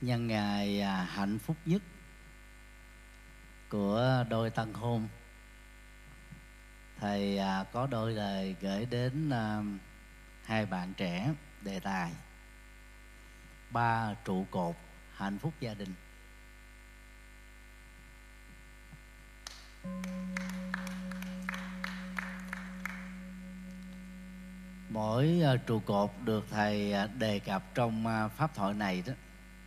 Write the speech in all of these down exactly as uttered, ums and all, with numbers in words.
Nhân ngày à, hạnh phúc nhất của đôi tân hôn, thầy à, có đôi lời gửi đến à, hai bạn trẻ đề tài ba trụ cột hạnh phúc gia đình. Mỗi à, trụ cột được thầy à, đề cập trong à, pháp thoại này đó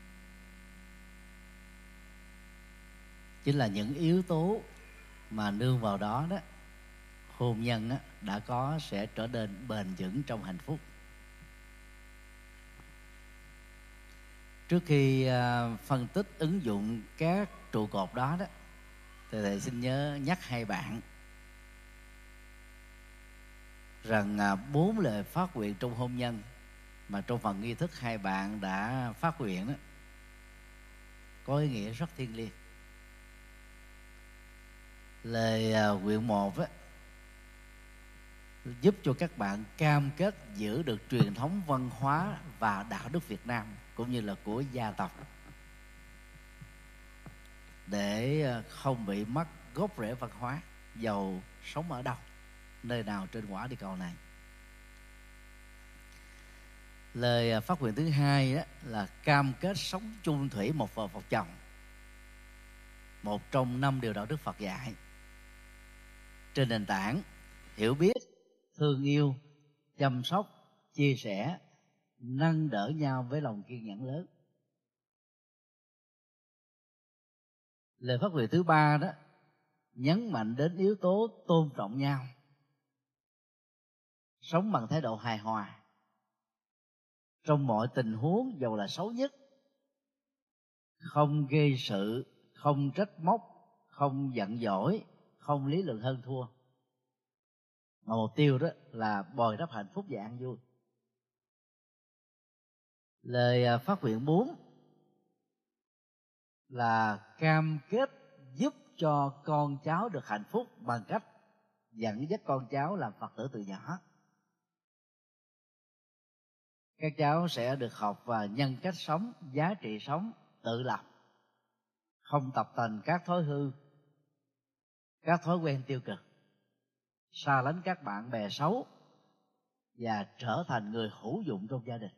chính là những yếu tố mà nương vào đó đó hôn nhân á, đã có sẽ trở nên bền vững trong hạnh phúc. Trước khi uh, phân tích ứng dụng các trụ cột đó đó thì thầy xin nhớ nhắc hai bạn rằng uh, bốn lời phát nguyện trong hôn nhân mà trong phần nghi thức hai bạn đã phát nguyện đó có ý nghĩa rất thiêng liêng. Lời uh, nguyện một á giúp cho các bạn cam kết giữ được truyền thống văn hóa và đạo đức Việt Nam cũng như là của gia tộc, để không bị mất gốc rễ văn hóa dầu sống ở đâu, nơi nào trên quả địa cầu này. Lời phát nguyện thứ hai đó là cam kết sống chung thủy một vợ một chồng, một trong năm điều đạo đức Phật dạy, trên nền tảng hiểu biết, thương yêu, chăm sóc, chia sẻ, nâng đỡ nhau với lòng kiên nhẫn lớn. Lời phát nguyện thứ ba đó nhấn mạnh đến yếu tố tôn trọng nhau, sống bằng thái độ hài hòa trong mọi tình huống dầu là xấu nhất, không gây sự, không trách móc, không giận dỗi, không lý luận hơn thua, mà mục tiêu đó là bồi đắp hạnh phúc và an vui. Lời phát nguyện bốn là cam kết giúp cho con cháu được hạnh phúc bằng cách dẫn dắt con cháu làm Phật tử từ nhỏ. Các cháu sẽ được học và nhân cách sống, giá trị sống, tự lập, không tập tành các thói hư, các thói quen tiêu cực, xa lánh các bạn bè xấu và trở thành người hữu dụng trong gia đình.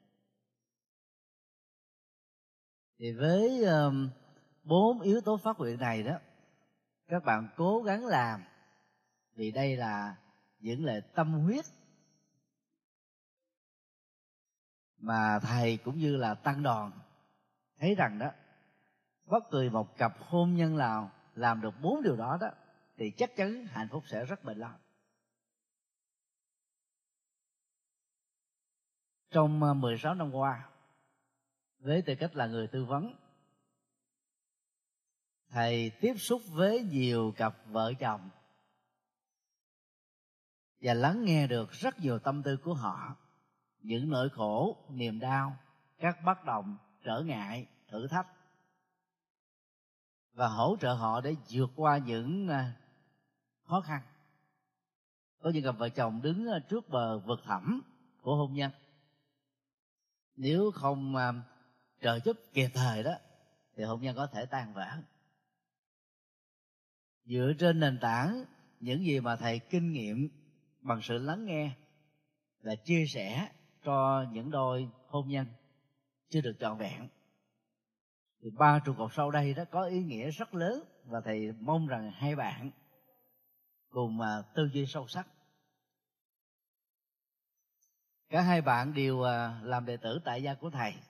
Thì với um, bốn yếu tố phát nguyện này đó, các bạn cố gắng làm, vì đây là những lời tâm huyết mà thầy cũng như là tăng đoàn thấy rằng đó, bất kỳ một cặp hôn nhân nào làm được bốn điều đó đó thì chắc chắn hạnh phúc sẽ rất bền lâu. Trong mười sáu năm qua, với tư cách là người tư vấn, thầy tiếp xúc với nhiều cặp vợ chồng và lắng nghe được rất nhiều tâm tư của họ, những nỗi khổ, niềm đau, các bất đồng, trở ngại, thử thách, và hỗ trợ họ để vượt qua những khó khăn. Có những cặp vợ chồng đứng trước bờ vực thẳm của hôn nhân, nếu không trợ giúp kịp thời đó thì hôn nhân có thể tan vỡ. Dựa trên nền tảng những gì mà thầy kinh nghiệm bằng sự lắng nghe và chia sẻ cho những đôi hôn nhân chưa được trọn vẹn, thì ba trụ cột sau đây đó có ý nghĩa rất lớn, và thầy mong rằng hai bạn cùng tư duy sâu sắc. Cả hai bạn đều làm đệ tử tại gia của thầy,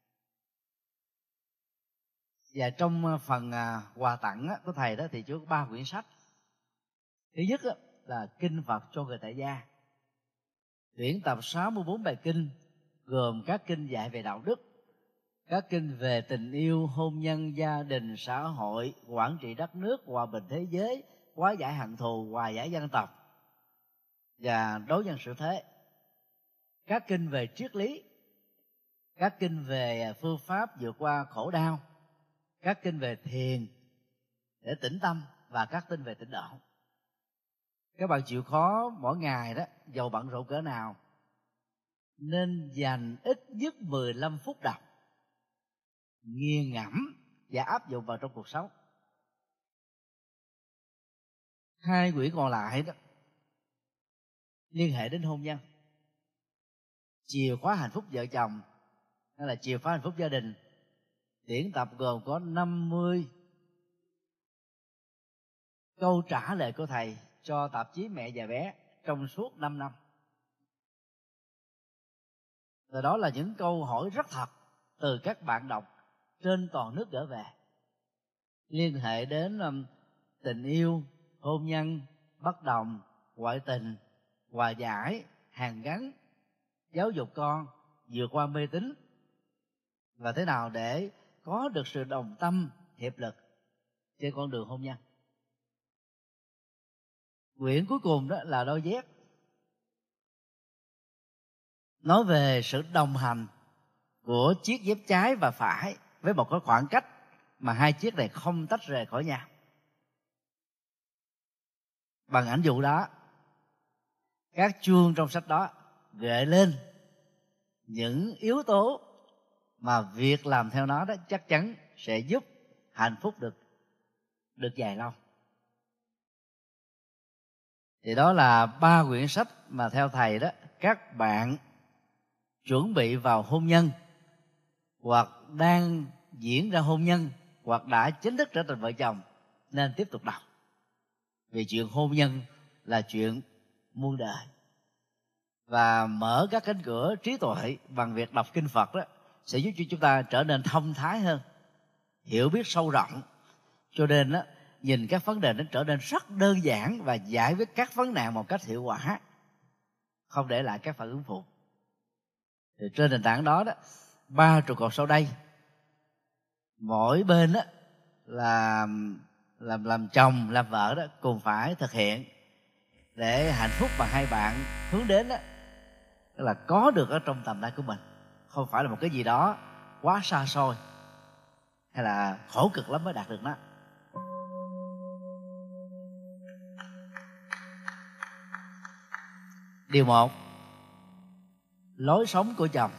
và trong phần quà tặng của thầy đó thì chứa ba quyển sách. Thứ nhất là Kinh Phật cho người tại gia, tuyển tập sáu mươi bốn bài kinh, gồm các kinh dạy về đạo đức, các kinh về tình yêu, hôn nhân, gia đình, xã hội, quản trị đất nước, hòa bình thế giới, hóa giải hận thù, hòa giải dân tộc và đối nhân xử thế, các kinh về triết lý, các kinh về phương pháp vượt qua khổ đau, các kinh về thiền để tĩnh tâm, và các kinh về tịnh độ. Các bạn chịu khó mỗi ngày đó, dầu bận rộn cỡ nào, nên dành ít nhất mười lăm phút đọc nghiền ngẫm và áp dụng vào trong cuộc sống. Hai quyển còn lại đó liên hệ đến hôn nhân. Chìa khóa hạnh phúc vợ chồng hay là chìa khóa hạnh phúc gia đình, tuyển tập gồm có năm mươi câu trả lời của thầy cho tạp chí Mẹ và Bé trong suốt năm năm. Và đó là những câu hỏi rất thật từ các bạn đọc trên toàn nước gửi về, liên hệ đến um, tình yêu, hôn nhân, bất đồng, ngoại tình, hòa giải, hàn gắn, giáo dục con, vượt qua mê tín, và thế nào để có được sự đồng tâm hiệp lực trên con đường hôn nhân. Quyển cuối cùng đó là đôi dép, nói về sự đồng hành của chiếc dép trái và phải với một cái khoảng cách mà hai chiếc này không tách rời khỏi nhau. Bằng ảnh dụ đó, các chương trong sách đó gợi lên những yếu tố mà việc làm theo nó đó chắc chắn sẽ giúp hạnh phúc được được dài lâu. Thì đó là ba quyển sách mà theo thầy đó, các bạn chuẩn bị vào hôn nhân, hoặc đang diễn ra hôn nhân, hoặc đã chính thức trở thành vợ chồng nên tiếp tục đọc. Vì chuyện hôn nhân là chuyện muôn đời, và mở các cánh cửa trí tuệ bằng việc đọc kinh Phật đó sẽ giúp cho chúng ta trở nên thông thái hơn, hiểu biết sâu rộng. Cho nên đó, nhìn các vấn đề nó trở nên rất đơn giản và giải quyết các vấn nạn một cách hiệu quả, không để lại các phản ứng phụ. Thì trên nền tảng đó đó, ba trụ cột sau đây, mỗi bên đó là làm làm chồng làm vợ đó cùng phải thực hiện để hạnh phúc mà hai bạn hướng đến đó là có được ở trong tầm tay của mình, không phải là một cái gì đó quá xa xôi hay là khổ cực lắm mới đạt được nó. Điều một, lối sống của chồng.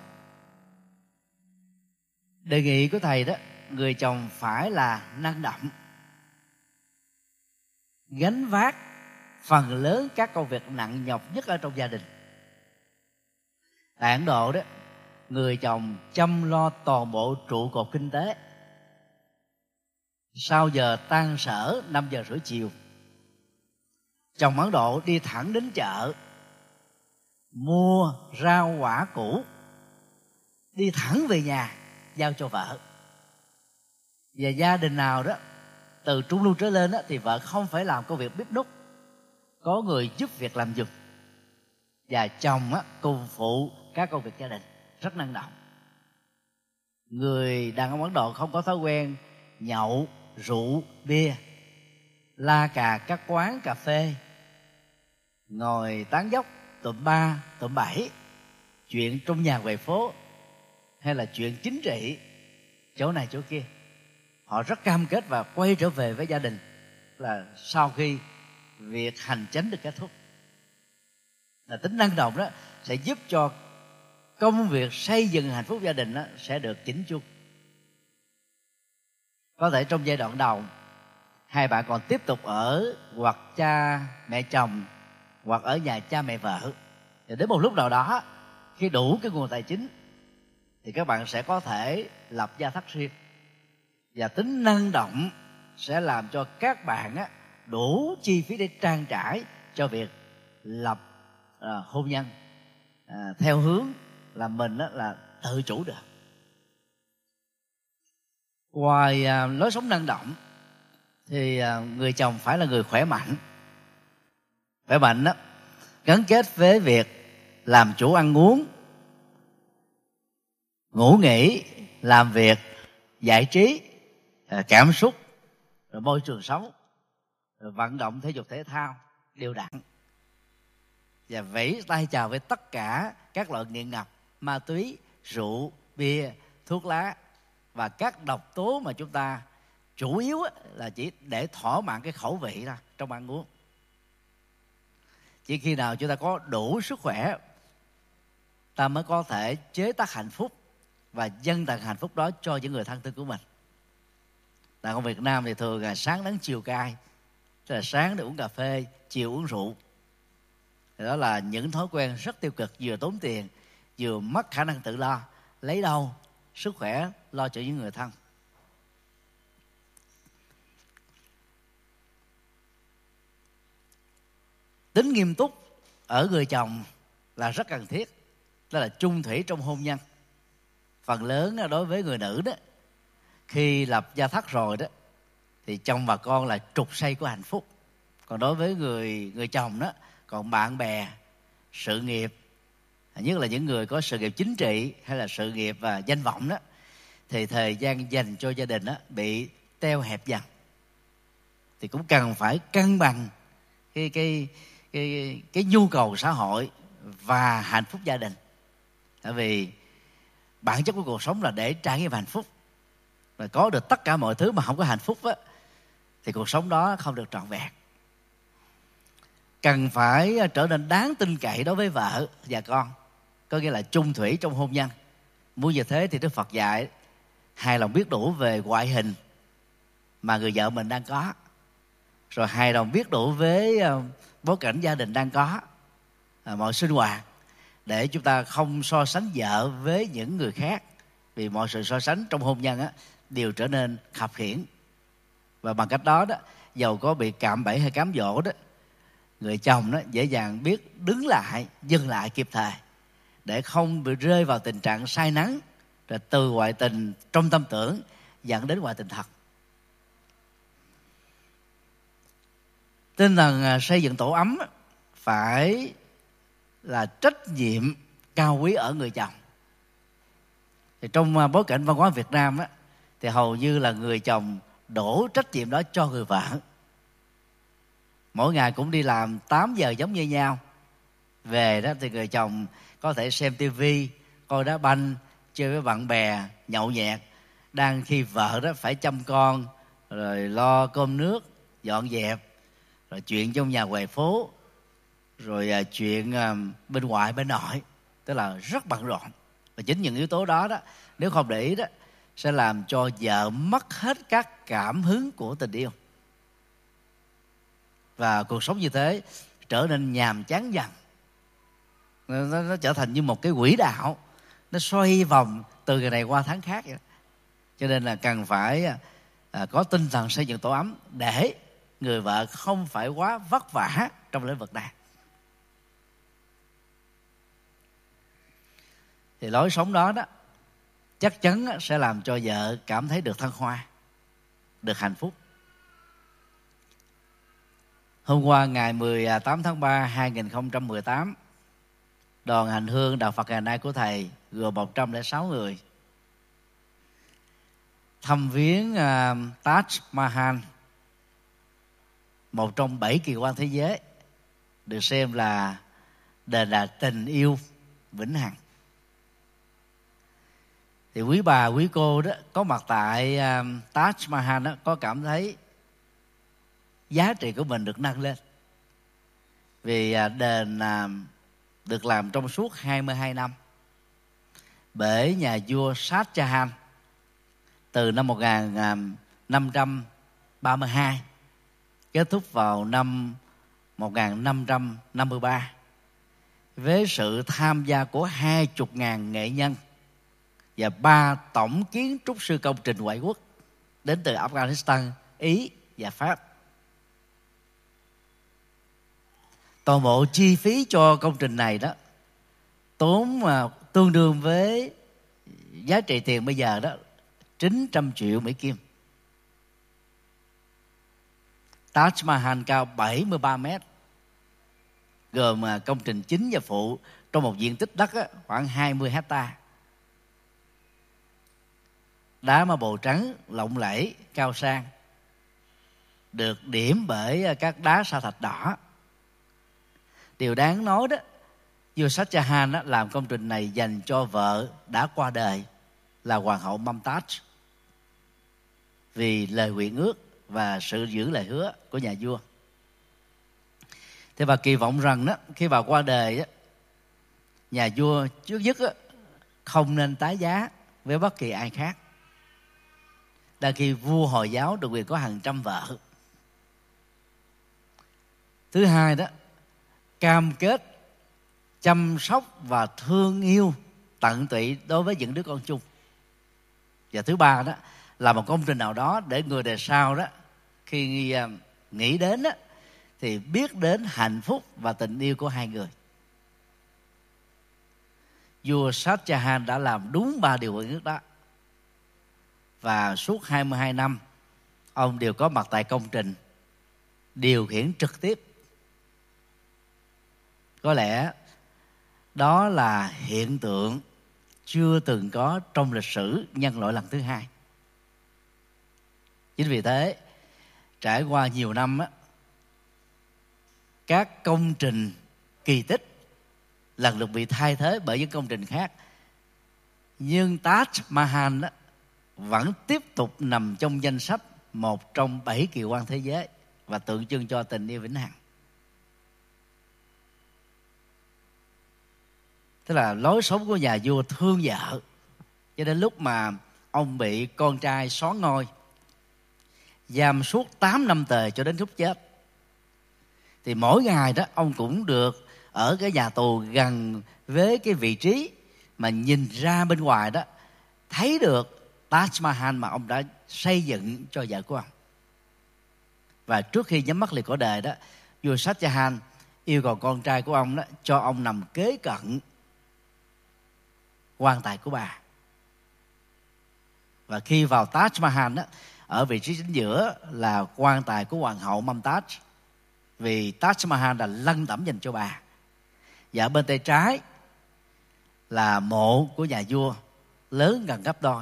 Đề nghị của thầy đó, người chồng phải là năng động, gánh vác phần lớn các công việc nặng nhọc nhất ở trong gia đình. Tại Ấn Độ đó, người chồng chăm lo toàn bộ trụ cột kinh tế. Sau giờ tan sở năm giờ rưỡi chiều, chồng Ấn Độ đi thẳng đến chợ mua rau quả củ, đi thẳng về nhà giao cho vợ. Và gia đình nào đó từ trung lưu trở lên đó, thì vợ không phải làm công việc bếp núc, có người giúp việc làm giùm, và chồng á, cùng phụ các công việc gia đình, rất năng động. Người đàn ông Ấn Độ không có thói quen nhậu, rượu, bia, la cà các quán cà phê, ngồi tán dóc tụm ba tụm bảy, chuyện trong nhà ngoài phố, hay là chuyện chính trị chỗ này chỗ kia. Họ rất cam kết và quay trở về với gia đình là sau khi việc hành chánh được kết thúc. Là tính năng động đó sẽ giúp cho công việc xây dựng hạnh phúc gia đình đó sẽ được chỉnh chu. Có thể trong giai đoạn đầu hai bạn còn tiếp tục ở hoặc cha mẹ chồng hoặc ở nhà cha mẹ vợ. Thì đến một lúc nào đó, khi đủ cái nguồn tài chính, thì các bạn sẽ có thể lập gia thất riêng. Và tính năng động sẽ làm cho các bạn á, đủ chi phí để trang trải cho việc lập à, hôn nhân à, theo hướng là mình á, là tự chủ được. Ngoài à, lối sống năng động thì à, người chồng phải là người khỏe mạnh. Khỏe mạnh đó gắn kết với việc làm chủ ăn uống, ngủ nghỉ, làm việc, giải trí, cảm xúc, rồi môi trường sống, rồi vận động thể dục thể thao đều đặn, và vẫy tay chào với tất cả các loại nghiện ngập, ma túy, rượu, bia, thuốc lá và các độc tố mà chúng ta chủ yếu là chỉ để thỏa mãn cái khẩu vị thôi trong ăn uống. Chỉ khi nào chúng ta có đủ sức khỏe, ta mới có thể chế tác hạnh phúc và dâng tặng hạnh phúc đó cho những người thân thương của mình. Đàn ông Việt Nam thì thường là sáng nắng chiều cay, tức là sáng để uống cà phê, chiều uống rượu. Thì đó là những thói quen rất tiêu cực, vừa tốn tiền, vừa mất khả năng tự lo, lấy đâu sức khỏe lo cho những người thân. Tính nghiêm túc ở người chồng là rất cần thiết, đó là chung thủy trong hôn nhân. Phần lớn đối với người nữ đó, khi lập gia thất rồi đó, thì chồng và con là trục xây của hạnh phúc. Còn đối với người người chồng đó, còn bạn bè, sự nghiệp, nhất là những người có sự nghiệp chính trị hay là sự nghiệp và danh vọng đó, thì thời gian dành cho gia đình đó bị teo hẹp dần. Thì cũng cần phải cân bằng cái cái cái cái nhu cầu xã hội và hạnh phúc gia đình. Tại vì bản chất của cuộc sống là để trải nghiệm hạnh phúc, và có được tất cả mọi thứ mà không có hạnh phúc á, thì cuộc sống đó không được trọn vẹn. Cần phải trở nên đáng tin cậy đối với vợ và con, có nghĩa là chung thủy trong hôn nhân. Muốn như thế thì Đức Phật dạy hài lòng biết đủ về ngoại hình mà người vợ mình đang có, rồi hài lòng biết đủ với bối cảnh gia đình đang có, mọi sinh hoạt, để chúng ta không so sánh vợ với những người khác. Vì mọi sự so sánh trong hôn nhân á, đều trở nên khập khiễng. Và bằng cách đó đó, dầu có bị cạm bẫy hay cám dỗ đó, người chồng đó dễ dàng biết đứng lại, dừng lại kịp thời, để không bị rơi vào tình trạng say nắng, rồi từ ngoại tình trong tâm tưởng dẫn đến ngoại tình thật. Tinh thần xây dựng tổ ấm phải là trách nhiệm cao quý ở người chồng. Thì trong bối cảnh văn hóa Việt Nam á, thì hầu như là người chồng đổ trách nhiệm đó cho người vợ. Mỗi ngày cũng đi làm tám giờ giống như nhau, về đó thì người chồng có thể xem tivi, coi đá banh, chơi với bạn bè, nhậu nhẹt, đang khi vợ đó phải chăm con, rồi lo cơm nước, dọn dẹp, rồi chuyện trong nhà ngoài phố, rồi chuyện bên ngoại bên nội, tức là rất bận rộn. Và chính những yếu tố đó đó, nếu không để ý đó, sẽ làm cho vợ mất hết các cảm hứng của tình yêu. Và cuộc sống như thế trở nên nhàm chán dần. Nó, nó trở thành như một cái quỹ đạo, nó xoay vòng từ ngày này qua tháng khác vậy. Cho nên là cần phải à, có tinh thần xây dựng tổ ấm, để người vợ không phải quá vất vả trong lĩnh vực này. Thì lối sống đó đó chắc chắn sẽ làm cho vợ cảm thấy được thăng hoa, được hạnh phúc. Hôm qua ngày mười tám tháng ba hai nghìn không trăm mười tám, đoàn hành hương Đạo Phật ngày nay của Thầy gồm một trăm lẻ sáu người thăm viếng uh, Taj Mahal, một trong bảy kỳ quan thế giới, được xem là đền là tình yêu vĩnh hằng. Thì quý bà quý cô đó có mặt tại uh, Taj Mahal đó, có cảm thấy giá trị của mình được nâng lên. Vì uh, đền uh, được làm trong suốt hai mươi hai năm bởi nhà vua Shah Jahan từ năm một nghìn năm trăm ba mươi hai, kết thúc vào năm một nghìn năm trăm năm mươi ba, với sự tham gia của hai chục ngàn nghệ nhân và ba tổng kiến trúc sư công trình ngoại quốc đến từ Afghanistan, Ý và Pháp. Toàn bộ chi phí cho công trình này đó tốn mà tương đương với giá trị tiền bây giờ đó chín trăm triệu Mỹ Kim. Taj Mahal cao bảy mươi ba mét, gồm công trình chính và phụ trong một diện tích đất khoảng hai mươi hectare. Đá marble trắng lộng lẫy cao sang, được điểm bởi các đá sa thạch đỏ. Điều đáng nói đó, vua Shah Jahan đó làm công trình này dành cho vợ đã qua đời là hoàng hậu Mumtaz, vì lời nguyện ước và sự giữ lời hứa của nhà vua. Thế bà kỳ vọng rằng đó, khi bà qua đời đó, nhà vua trước nhất đó, không nên tái giá với bất kỳ ai khác. Đang khi vua Hồi giáo được quyền có hàng trăm vợ. Thứ hai đó, cam kết chăm sóc và thương yêu tận tụy đối với những đứa con chung. Và thứ ba đó là một công trình nào đó để người đời sau đó khi nghĩ đến đó, thì biết đến hạnh phúc và tình yêu của hai người. Vua Shah Jahan đã làm đúng ba điều ước đó, và suốt hai mươi hai năm ông đều có mặt tại công trình, điều khiển trực tiếp. Có lẽ đó là hiện tượng chưa từng có trong lịch sử nhân loại lần thứ hai. Chính vì thế, trải qua nhiều năm á, các công trình kỳ tích lần lượt bị thay thế bởi những công trình khác, nhưng Taj Mahal á, vẫn tiếp tục nằm trong danh sách một trong bảy kỳ quan thế giới và tượng trưng cho tình yêu vĩnh hằng. Tức là lối sống của nhà vua thương vợ, cho đến lúc mà ông bị con trai soán ngôi, giam suốt tám năm tề cho đến lúc chết. Thì mỗi ngày đó ông cũng được ở cái nhà tù gần với cái vị trí mà nhìn ra bên ngoài đó, thấy được Taj Mahal mà ông đã xây dựng cho vợ của ông. Và trước khi nhắm mắt liệt cõi đời đó, vua Shah Jahan yêu cầu con trai của ông đó cho ông nằm kế cận quan tài của bà. Và khi vào Taj Mahal đó, ở vị trí chính giữa là quan tài của hoàng hậu Mumtaz, vì Taj Mahal là lân tẩm dành cho bà. Và ở bên tay trái là mộ của nhà vua, lớn gần gấp đôi,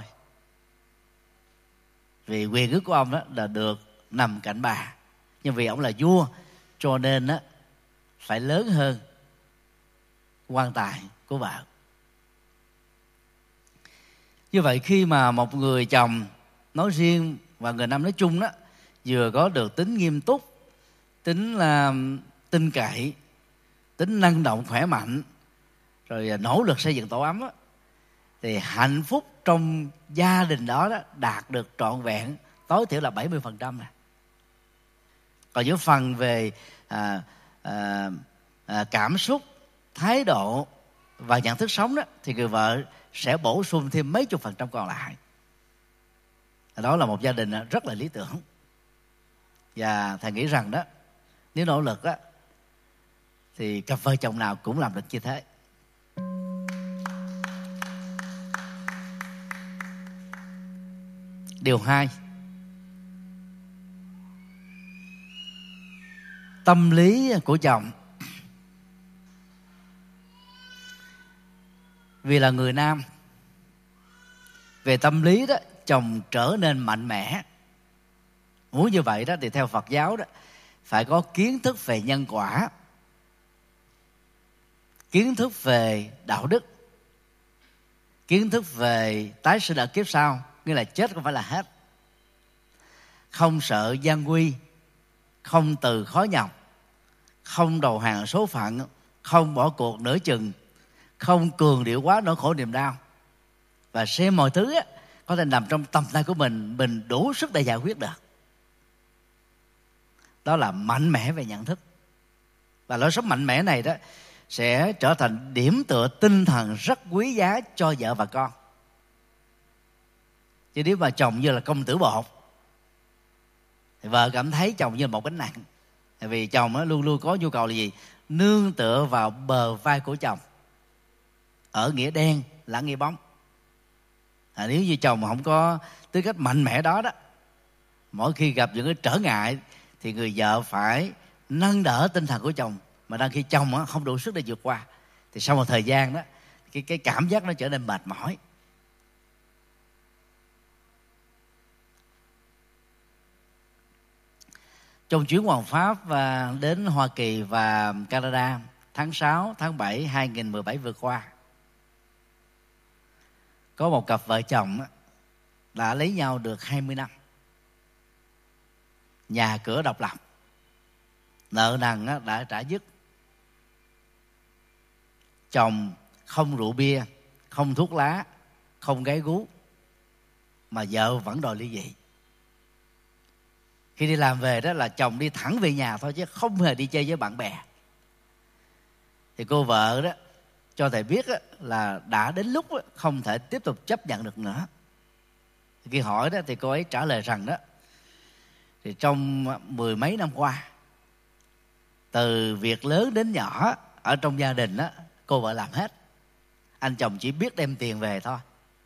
vì quyền ước của ông đó là được nằm cạnh bà. Nhưng vì ông là vua cho nên đó, phải lớn hơn quan tài của vợ. Như vậy, khi mà một người chồng nói riêng và người nam nói chung đó vừa có được tính nghiêm túc, tính là tin cậy, tính năng động khỏe mạnh, rồi nỗ lực xây dựng tổ ấm đó, thì hạnh phúc trong gia đình đó, đó đạt được trọn vẹn tối thiểu là bảy mươi phần trăm. Còn những phần về à, à, à, cảm xúc, thái độ và nhận thức sống đó, thì người vợ sẽ bổ sung thêm mấy chục phần trăm còn lại. Đó là một gia đình rất là lý tưởng. Và thầy nghĩ rằng đó, nếu nỗ lực đó, thì cặp vợ chồng nào cũng làm được như thế. Điều hai, tâm lý của chồng. Vì là người nam, về tâm lý đó, chồng trở nên mạnh mẽ. Muốn như vậy đó thì theo Phật giáo đó, phải có kiến thức về nhân quả, kiến thức về đạo đức, kiến thức về tái sinh ở kiếp sau, nghĩa là chết không phải là hết. Không sợ gian nguy, không từ khó nhọc, không đầu hàng số phận, không bỏ cuộc nửa chừng, không cường điệu quá nỗi khổ niềm đau. Và xem mọi thứ á, có thể nằm trong tầm tay của mình, mình đủ sức để giải quyết được. Đó là mạnh mẽ về nhận thức. Và lối sống mạnh mẽ này đó sẽ trở thành điểm tựa tinh thần rất quý giá cho vợ và con. Chứ nếu mà chồng như là công tử bột thì vợ cảm thấy chồng như là một gánh nặng. Tại vì chồng á, luôn luôn có nhu cầu là gì? Nương tựa vào bờ vai của chồng, ở nghĩa đen là nghĩa bóng. À, nếu như chồng mà không có tư cách mạnh mẽ đó đó, mỗi khi gặp những cái trở ngại thì người vợ phải nâng đỡ tinh thần của chồng. Mà đang khi chồng á, không đủ sức để vượt qua, thì sau một thời gian đó, cái, cái cảm giác nó trở nên mệt mỏi. Trong chuyến hoàng pháp và đến Hoa Kỳ và Canada tháng sáu, tháng bảy hai nghìn mười bảy vừa qua, có một cặp vợ chồng đã lấy nhau được hai mươi năm. Nhà cửa độc lập, nợ nần đã trả dứt. Chồng không rượu bia, không thuốc lá, không gái gú, mà vợ vẫn đòi ly dị. Khi đi làm về đó là chồng đi thẳng về nhà thôi chứ không hề đi chơi với bạn bè. Thì cô vợ đó cho thầy biết là đã đến lúc không thể tiếp tục chấp nhận được nữa. Khi hỏi đó thì cô ấy trả lời rằng đó, thì trong mười mấy năm qua, từ việc lớn đến nhỏ ở trong gia đình đó, cô vợ làm hết. Anh chồng chỉ biết đem tiền về thôi.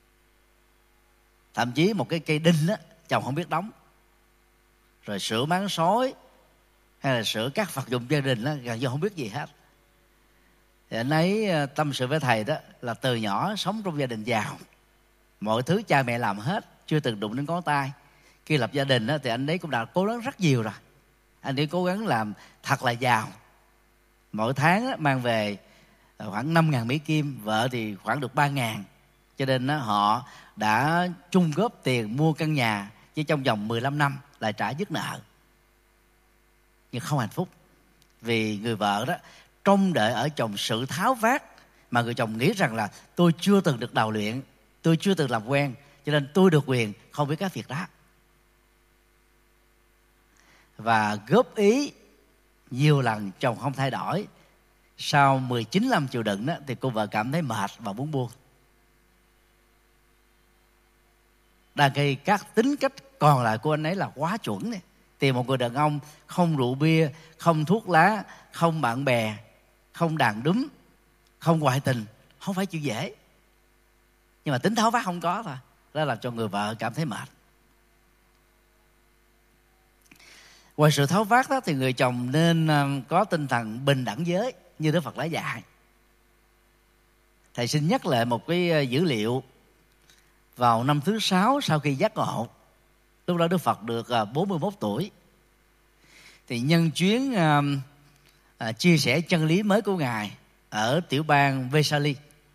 Thậm chí một cái cây đinh đó, chồng không biết đóng. Rồi sửa máng sói hay là sửa các vật dụng gia đình đó, gần như không biết gì hết. Thì anh ấy tâm sự với thầy đó là từ nhỏ sống trong gia đình giàu, mọi thứ cha mẹ làm hết, chưa từng đụng đến ngón tay. Khi lập gia đình đó, thì anh ấy cũng đã cố gắng rất nhiều rồi. Anh ấy cố gắng làm thật là giàu. Mỗi tháng đó, mang về khoảng năm ngàn Mỹ Kim, vợ thì khoảng được ba ngàn. Cho nên đó, họ đã chung góp tiền mua căn nhà, chỉ trong vòng mười lăm năm lại trả dứt nợ. Nhưng không hạnh phúc, vì người vợ đó trông đợi ở chồng sự tháo vát, mà người chồng nghĩ rằng là tôi chưa từng được đào luyện, tôi chưa từng làm quen, cho nên tôi được quyền không biết các việc đó. Và góp ý nhiều lần chồng không thay đổi. Sau mười chín năm chịu đựng đó, thì cô vợ cảm thấy mệt và muốn buông. Đang khi các tính cách còn lại của anh ấy là quá chuẩn này. Tìm một người đàn ông không rượu bia, không thuốc lá, không bạn bè, không đàn đúm, không ngoại tình, không phải chuyện dễ. Nhưng mà tính tháo vát không có thôi, đó làm cho người vợ cảm thấy mệt. Ngoài sự tháo vát đó, thì người chồng nên có tinh thần bình đẳng giới như Đức Phật đã dạy. Thầy xin nhắc lại một cái dữ liệu. Vào năm thứ sáu sau khi giác ngộ, lúc đó Đức Phật được bốn mươi mốt tuổi, thì nhân chuyến à, à, chia sẻ chân lý mới của Ngài ở tiểu bang Vesali,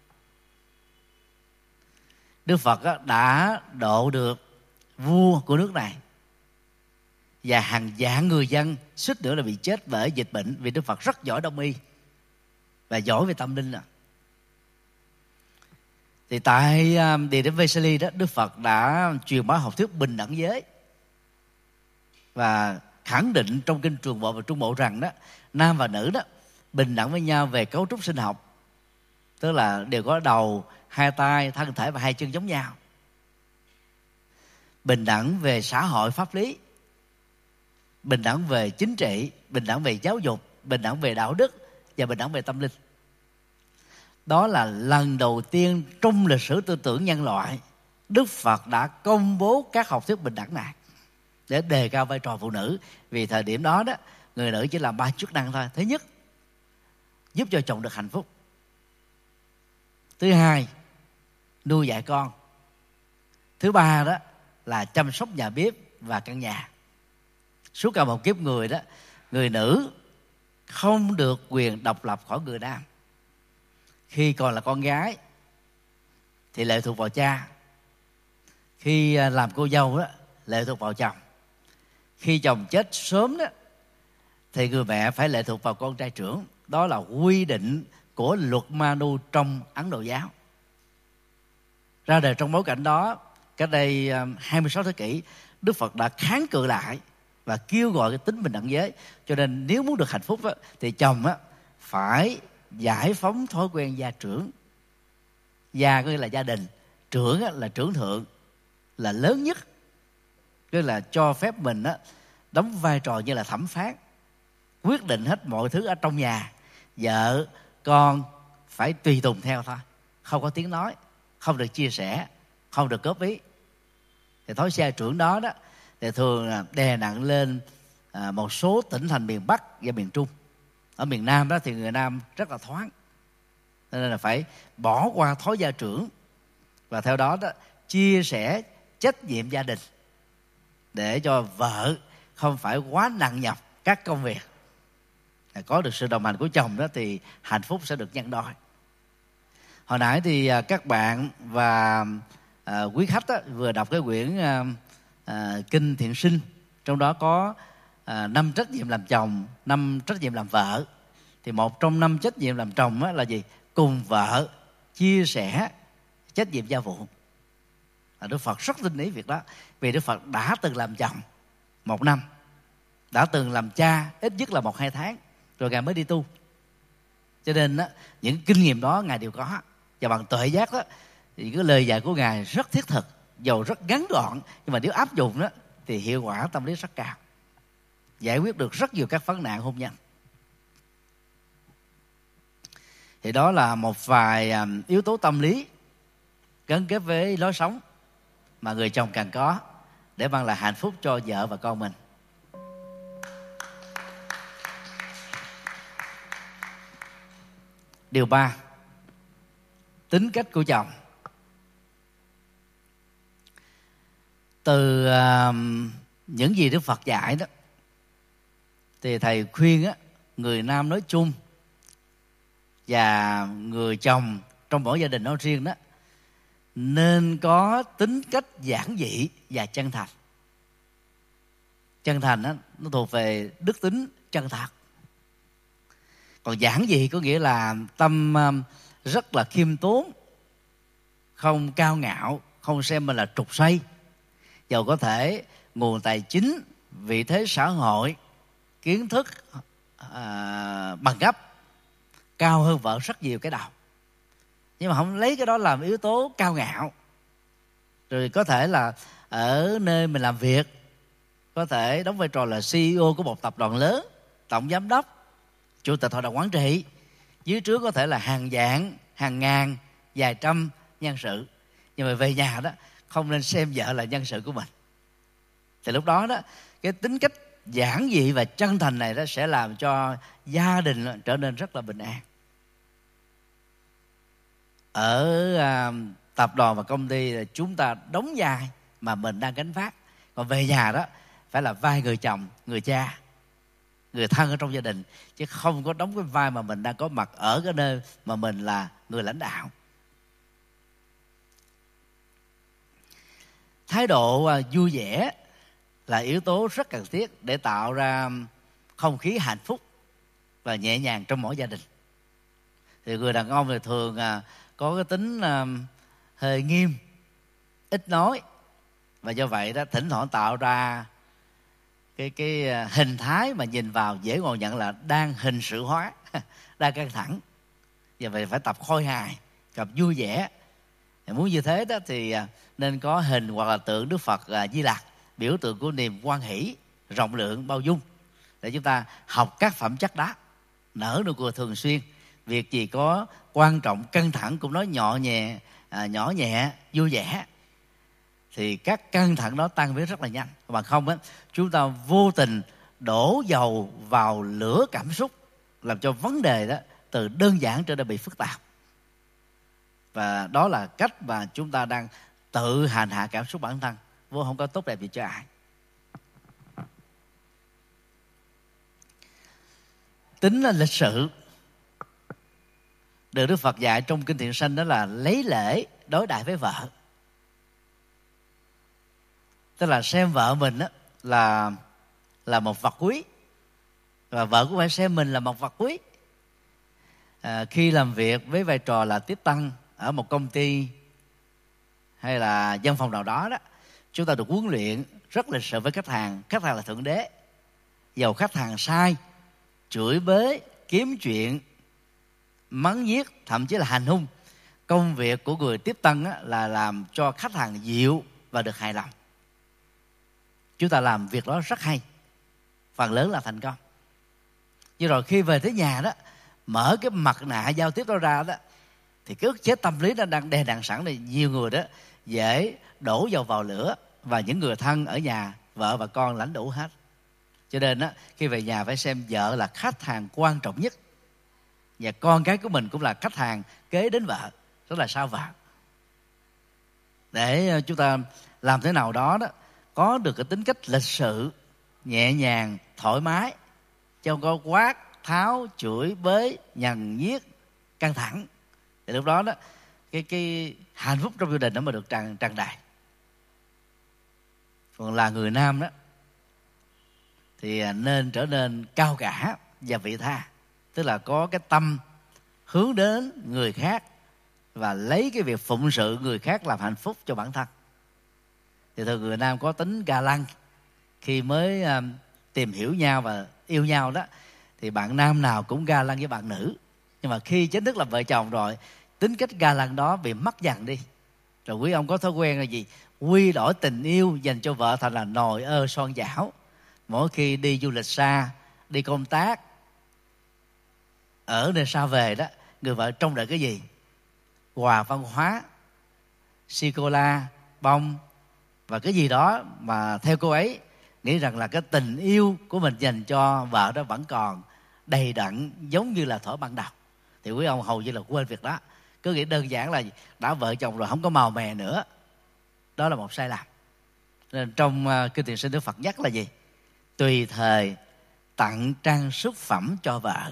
Đức Phật á, đã độ được vua của nước này và hàng vạn người dân suýt nữa là bị chết bởi dịch bệnh, vì Đức Phật rất giỏi đông y và giỏi về tâm linh. À. Thì tại địa điểm Vesali đó, Đức Phật đã truyền bá học thuyết bình đẳng giới và khẳng định trong kinh Trường Bộ và Trung Bộ rằng đó, nam và nữ đó bình đẳng với nhau về cấu trúc sinh học, tức là đều có đầu, hai tay, thân thể và hai chân giống nhau. Bình đẳng về xã hội pháp lý, bình đẳng về chính trị, bình đẳng về giáo dục, bình đẳng về đạo đức và bình đẳng về tâm linh. Đó là lần đầu tiên trong lịch sử tư tưởng nhân loại, Đức Phật đã công bố các học thuyết bình đẳng này để đề cao vai trò phụ nữ. Vì thời điểm đó đó, người nữ chỉ làm ba chức năng thôi. Thứ nhất, giúp cho chồng được hạnh phúc. Thứ hai, nuôi dạy con. Thứ ba đó là chăm sóc nhà bếp và căn nhà. Suốt cả một kiếp người đó, người nữ không được quyền độc lập khỏi người nam. Khi còn là con gái thì lệ thuộc vào cha. Khi làm cô dâu đó, lệ thuộc vào chồng. Khi chồng chết sớm đó, thì người mẹ phải lệ thuộc vào con trai trưởng. Đó là quy định của luật Manu trong Ấn Độ giáo. Ra đời trong bối cảnh đó, cách đây hai mươi sáu thế kỷ, Đức Phật đã kháng cự lại và kêu gọi cái tính bình đẳng giới. Cho nên nếu muốn được hạnh phúc đó, thì chồng á, phải giải phóng thói quen gia trưởng. Gia có nghĩa là gia đình, trưởng á, là trưởng thượng, là lớn nhất. Tức là cho phép mình á, đóng vai trò như là thẩm phán, quyết định hết mọi thứ ở trong nhà. Vợ, con phải tùy tùng theo thôi, không có tiếng nói, không được chia sẻ, không được góp ý. Thì thói gia trưởng đó đó thì thường là đè nặng lên à, một số tỉnh thành miền Bắc và miền Trung. Ở miền Nam đó thì người Nam rất là thoáng, nên là phải bỏ qua thói gia trưởng và theo đó đó chia sẻ trách nhiệm gia đình để cho vợ không phải quá nặng nhọc các công việc. Có được sự đồng hành của chồng đó thì hạnh phúc sẽ được nhân đôi. Hồi nãy thì các bạn và à, quý khách đó, vừa đọc cái quyển à, à, Kinh Thiện Sinh, trong đó có à, năm trách nhiệm làm chồng, năm trách nhiệm làm vợ. Thì một trong năm trách nhiệm làm chồng á, là gì? Cùng vợ chia sẻ trách nhiệm gia vụ. Đức Phật rất tin ý việc đó, vì Đức Phật đã từng làm chồng một năm, đã từng làm cha ít nhất là một hai tháng, rồi Ngài mới đi tu. Cho nên đó, những kinh nghiệm đó Ngài đều có. Và bằng tuệ giác đó, thì cái lời dạy của Ngài rất thiết thực, dầu rất ngắn gọn, nhưng mà nếu áp dụng đó thì hiệu quả tâm lý rất cao, giải quyết được rất nhiều các vấn nạn hôn nhân. Thì đó là một vài yếu tố tâm lý gắn kết với lối sống mà người chồng cần có để mang lại hạnh phúc cho vợ và con mình. Điều ba, tính cách của chồng. Từ uh, những gì Đức Phật dạy đó, thì thầy khuyên á, người nam nói chung và người chồng trong mỗi gia đình nói riêng đó, nên có tính cách giản dị và chân thành. Chân thành đó, nó thuộc về đức tính chân thật. Còn giản dị có nghĩa là tâm rất là khiêm tốn, không cao ngạo, không xem mình là trục xây. Dầu có thể nguồn tài chính, vị thế xã hội, kiến thức à, bằng cấp cao hơn vợ rất nhiều cái đầu, nhưng mà không lấy cái đó làm yếu tố cao ngạo. Rồi có thể là ở nơi mình làm việc, có thể đóng vai trò là xê e ô của một tập đoàn lớn, tổng giám đốc, chủ tịch hội đồng quản trị. Dưới trướng có thể là hàng vạn, hàng ngàn, vài trăm nhân sự. Nhưng mà về nhà đó không nên xem vợ là nhân sự của mình. Thì lúc đó đó, cái tính cách giản dị và chân thành này đó sẽ làm cho gia đình trở nên rất là bình an. Ở à, tập đoàn và công ty chúng ta đóng vai mà mình đang gánh vác. Còn về nhà đó phải là vai người chồng, người cha, người thân ở trong gia đình, chứ không có đóng cái vai mà mình đang có mặt ở cái nơi mà mình là người lãnh đạo. Thái độ à, vui vẻ là yếu tố rất cần thiết để tạo ra không khí hạnh phúc và nhẹ nhàng trong mỗi gia đình. Thì người đàn ông thì thường à, có cái tính à, hơi nghiêm, ít nói, và do vậy đó thỉnh thoảng tạo ra cái cái hình thái mà nhìn vào dễ ngộ nhận là đang hình sự hóa, đang căng thẳng. Và vậy phải tập khôi hài, tập vui vẻ. Thì muốn như thế đó thì nên có hình hoặc là tượng Đức Phật Di Lặc, biểu tượng của niềm hoan hỷ, rộng lượng, bao dung, để chúng ta học các phẩm chất đó, nở nụ cười thường xuyên. Việc gì có quan trọng căng thẳng cũng nói nhỏ nhẹ, à, nhỏ nhẹ, vui vẻ, thì các căng thẳng đó tan biến rất là nhanh. Mà không á, chúng ta vô tình đổ dầu vào lửa cảm xúc, làm cho vấn đề đó từ đơn giản trở nên bị phức tạp. Và đó là cách mà chúng ta đang tự hành hạ cảm xúc bản thân, vô không có tốt đẹp gì cho ai. Tính là lịch sự, được Đức Phật dạy trong Kinh Thiện Sanh đó là lấy lễ đối đãi với vợ. Tức là xem vợ mình đó là là một vật quý, và vợ cũng phải xem mình là một vật quý. À, khi làm việc với vai trò là tiếp tân ở một công ty hay là văn phòng nào đó đó, chúng ta được huấn luyện rất lịch sự với khách hàng. Khách hàng là thượng đế. Dầu khách hàng sai, chửi bới, kiếm chuyện, mắng nhiếc, thậm chí là hành hung, công việc của người tiếp tân là làm cho khách hàng dịu và được hài lòng. Chúng ta làm việc đó rất hay, phần lớn là thành công. Nhưng rồi khi về tới nhà đó, mở cái mặt nạ giao tiếp đó ra đó, thì cái ức chế tâm lý nó đang đè nặng sẵn này, nhiều người đó dễ đổ dầu vào lửa, và những người thân ở nhà, vợ và con lãnh đủ hết. Cho nên đó, khi về nhà phải xem vợ là khách hàng quan trọng nhất, và con cái của mình cũng là khách hàng kế đến vợ, rất là sao vợ. Để chúng ta làm thế nào đó đó có được cái tính cách lịch sự, nhẹ nhàng, thoải mái, chứ không có quát, tháo, chửi bới, nhằn nhiếc, căng thẳng. Thì lúc đó đó cái cái hạnh phúc trong gia đình nó mới được tràn tràn đầy. Còn là người nam đó thì nên trở nên cao cả và vị tha, tức là có cái tâm hướng đến người khác và lấy cái việc phụng sự người khác làm hạnh phúc cho bản thân. Thì thường người nam có tính ga lăng. Khi mới uh, tìm hiểu nhau và yêu nhau đó, thì bạn nam nào cũng ga lăng với bạn nữ. Nhưng mà khi chính thức làm vợ chồng rồi, tính cách ga lăng đó bị mất dần đi. Rồi quý ông có thói quen là gì? Quy đổi tình yêu dành cho vợ thành là nồi ơ son chảo. Mỗi khi đi du lịch xa, đi công tác, ở nơi xa về đó, người vợ trông đợi cái gì? Quà văn hóa, sô-cô-la, bông và cái gì đó mà theo cô ấy nghĩ rằng là cái tình yêu của mình dành cho vợ đó vẫn còn đầy đặn giống như là thuở ban đầu. Thì quý ông hầu như là quên việc đó, cứ nghĩ đơn giản là đã vợ chồng rồi không có màu mè nữa. Đó là một sai lầm. Nên trong uh, kinh Thiền Sinh Đức Phật nhắc là gì? Tùy thời tặng trang sức phẩm cho vợ.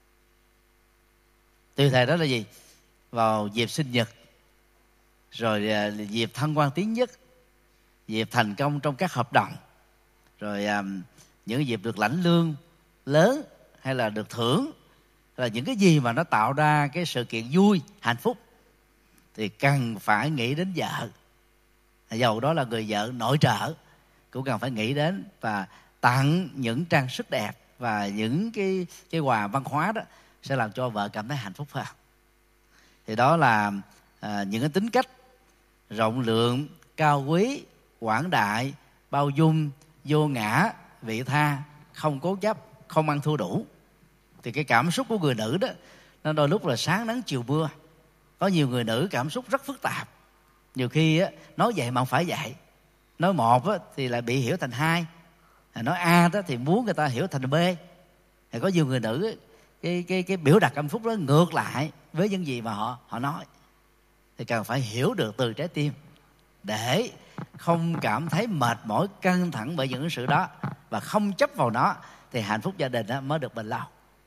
Tùy thời đó là gì? Vào dịp sinh nhật, rồi uh, dịp thăng quan tiến nhất, dịp thành công trong các hợp đồng, rồi uh, những dịp được lãnh lương lớn hay là được thưởng, là những cái gì mà nó tạo ra cái sự kiện vui, hạnh phúc, thì cần phải nghĩ đến vợ. Dầu đó là người vợ nội trợ cũng cần phải nghĩ đến và tặng những trang sức đẹp và những cái cái quà văn hóa đó sẽ làm cho vợ cảm thấy hạnh phúc hơn. Thì đó là à, những cái tính cách rộng lượng, cao quý, quảng đại, bao dung, vô ngã, vị tha, không cố chấp, không ăn thua đủ. Thì cái cảm xúc của người nữ đó, nó đôi lúc là sáng nắng chiều mưa. Có nhiều người nữ cảm xúc rất phức tạp. Nhiều khi á, nói vậy mà không phải vậy. Nói một á, thì lại bị hiểu thành hai. Nói A đó thì muốn người ta hiểu thành B. Thì có nhiều người nữ á, cái, cái, cái biểu đạt cảm xúc đó ngược lại với những gì mà họ, họ nói. Thì cần phải hiểu được từ trái tim để không cảm thấy mệt mỏi, căng thẳng bởi những sự đó và không chấp vào nó, thì hạnh phúc gia đình đó mới được bền lâu.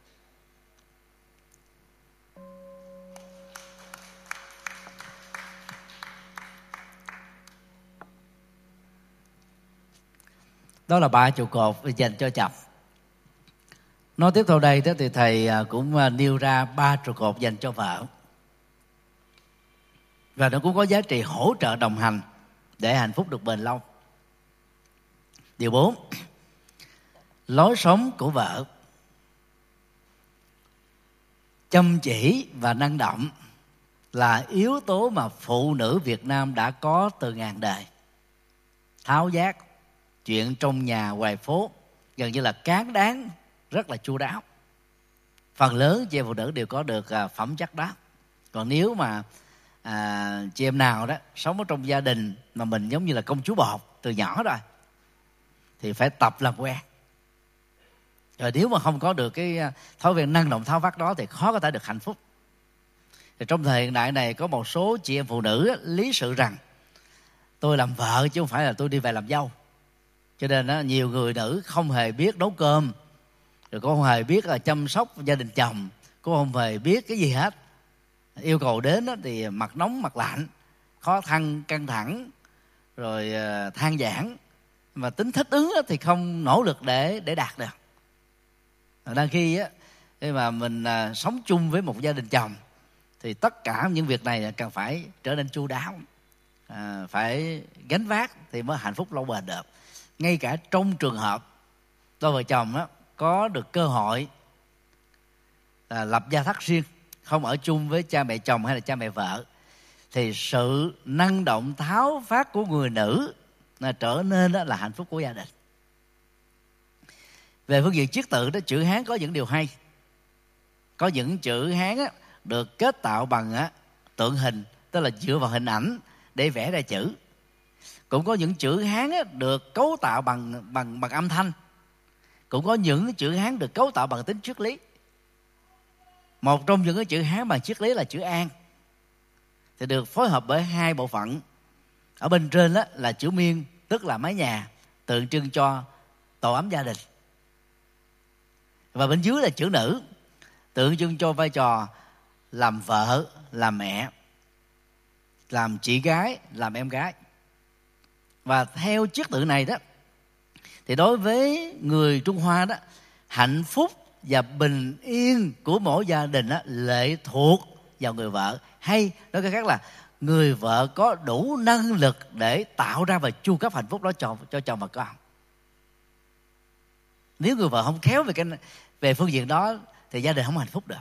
Đó là ba trụ cột dành cho chồng. Nói tiếp theo đây đó thì thầy cũng nêu ra ba trụ cột dành cho vợ. Và nó cũng có giá trị hỗ trợ đồng hành để hạnh phúc được bền lâu. Điều bốn, lối sống của vợ chăm chỉ và năng động là yếu tố mà phụ nữ Việt Nam đã có từ ngàn đời. Tháo giác, chuyện trong nhà ngoài phố, gần như là cán đáng, rất là chu đáo. Phần lớn chị em phụ nữ đều có được à, phẩm chất đó. Còn nếu mà à, chị em nào đó sống ở trong gia đình mà mình giống như là công chúa bột từ nhỏ rồi, thì phải tập làm quen. Rồi nếu mà không có được cái thói quen năng động tháo vát đó thì khó có thể được hạnh phúc. Thì trong thời hiện đại này có một số chị em phụ nữ lý sự rằng tôi làm vợ chứ không phải là tôi đi về làm dâu. Cho nên đó, nhiều người nữ không hề biết nấu cơm, rồi cũng không hề biết là chăm sóc gia đình chồng, cũng không hề biết cái gì hết. Yêu cầu đến đó thì mặt nóng mặt lạnh, khó khăn căng thẳng, rồi than vãn, mà tính thích ứng thì không nỗ lực để để đạt được. Đang khi á, khi mà mình à, sống chung với một gia đình chồng thì tất cả những việc này cần phải trở nên chu đáo, à, phải gánh vác thì mới hạnh phúc lâu bền được. Ngay cả trong trường hợp đôi vợ chồng đó có được cơ hội à, lập gia thất riêng, không ở chung với cha mẹ chồng hay là cha mẹ vợ, thì sự năng động tháo vát của người nữ là trở nên đó là hạnh phúc của gia đình. Về phương diện chiết tự đó, chữ Hán có những điều hay. Có những chữ Hán á, được kết tạo bằng á, tượng hình, tức là dựa vào hình ảnh để vẽ ra chữ. Cũng có những chữ Hán á, được cấu tạo bằng, bằng, bằng âm thanh. Cũng có những chữ Hán được cấu tạo bằng tính triết lý. Một trong những cái chữ Hán bằng triết lý là chữ An, thì được phối hợp bởi hai bộ phận. Ở bên trên đó là chữ Miên, tức là mái nhà, tượng trưng cho tổ ấm gia đình. Và bên dưới là chữ Nữ, tượng trưng cho vai trò làm vợ, làm mẹ, làm chị gái, làm em gái. Và theo chiết tự này đó, thì đối với người Trung Hoa đó, hạnh phúc và bình yên của mỗi gia đình đó lệ thuộc vào người vợ, hay nói cách khác là người vợ có đủ năng lực để tạo ra và chu cấp hạnh phúc đó cho cho chồng và con. Nếu người vợ không khéo về cái về phương diện đó thì gia đình không hạnh phúc được.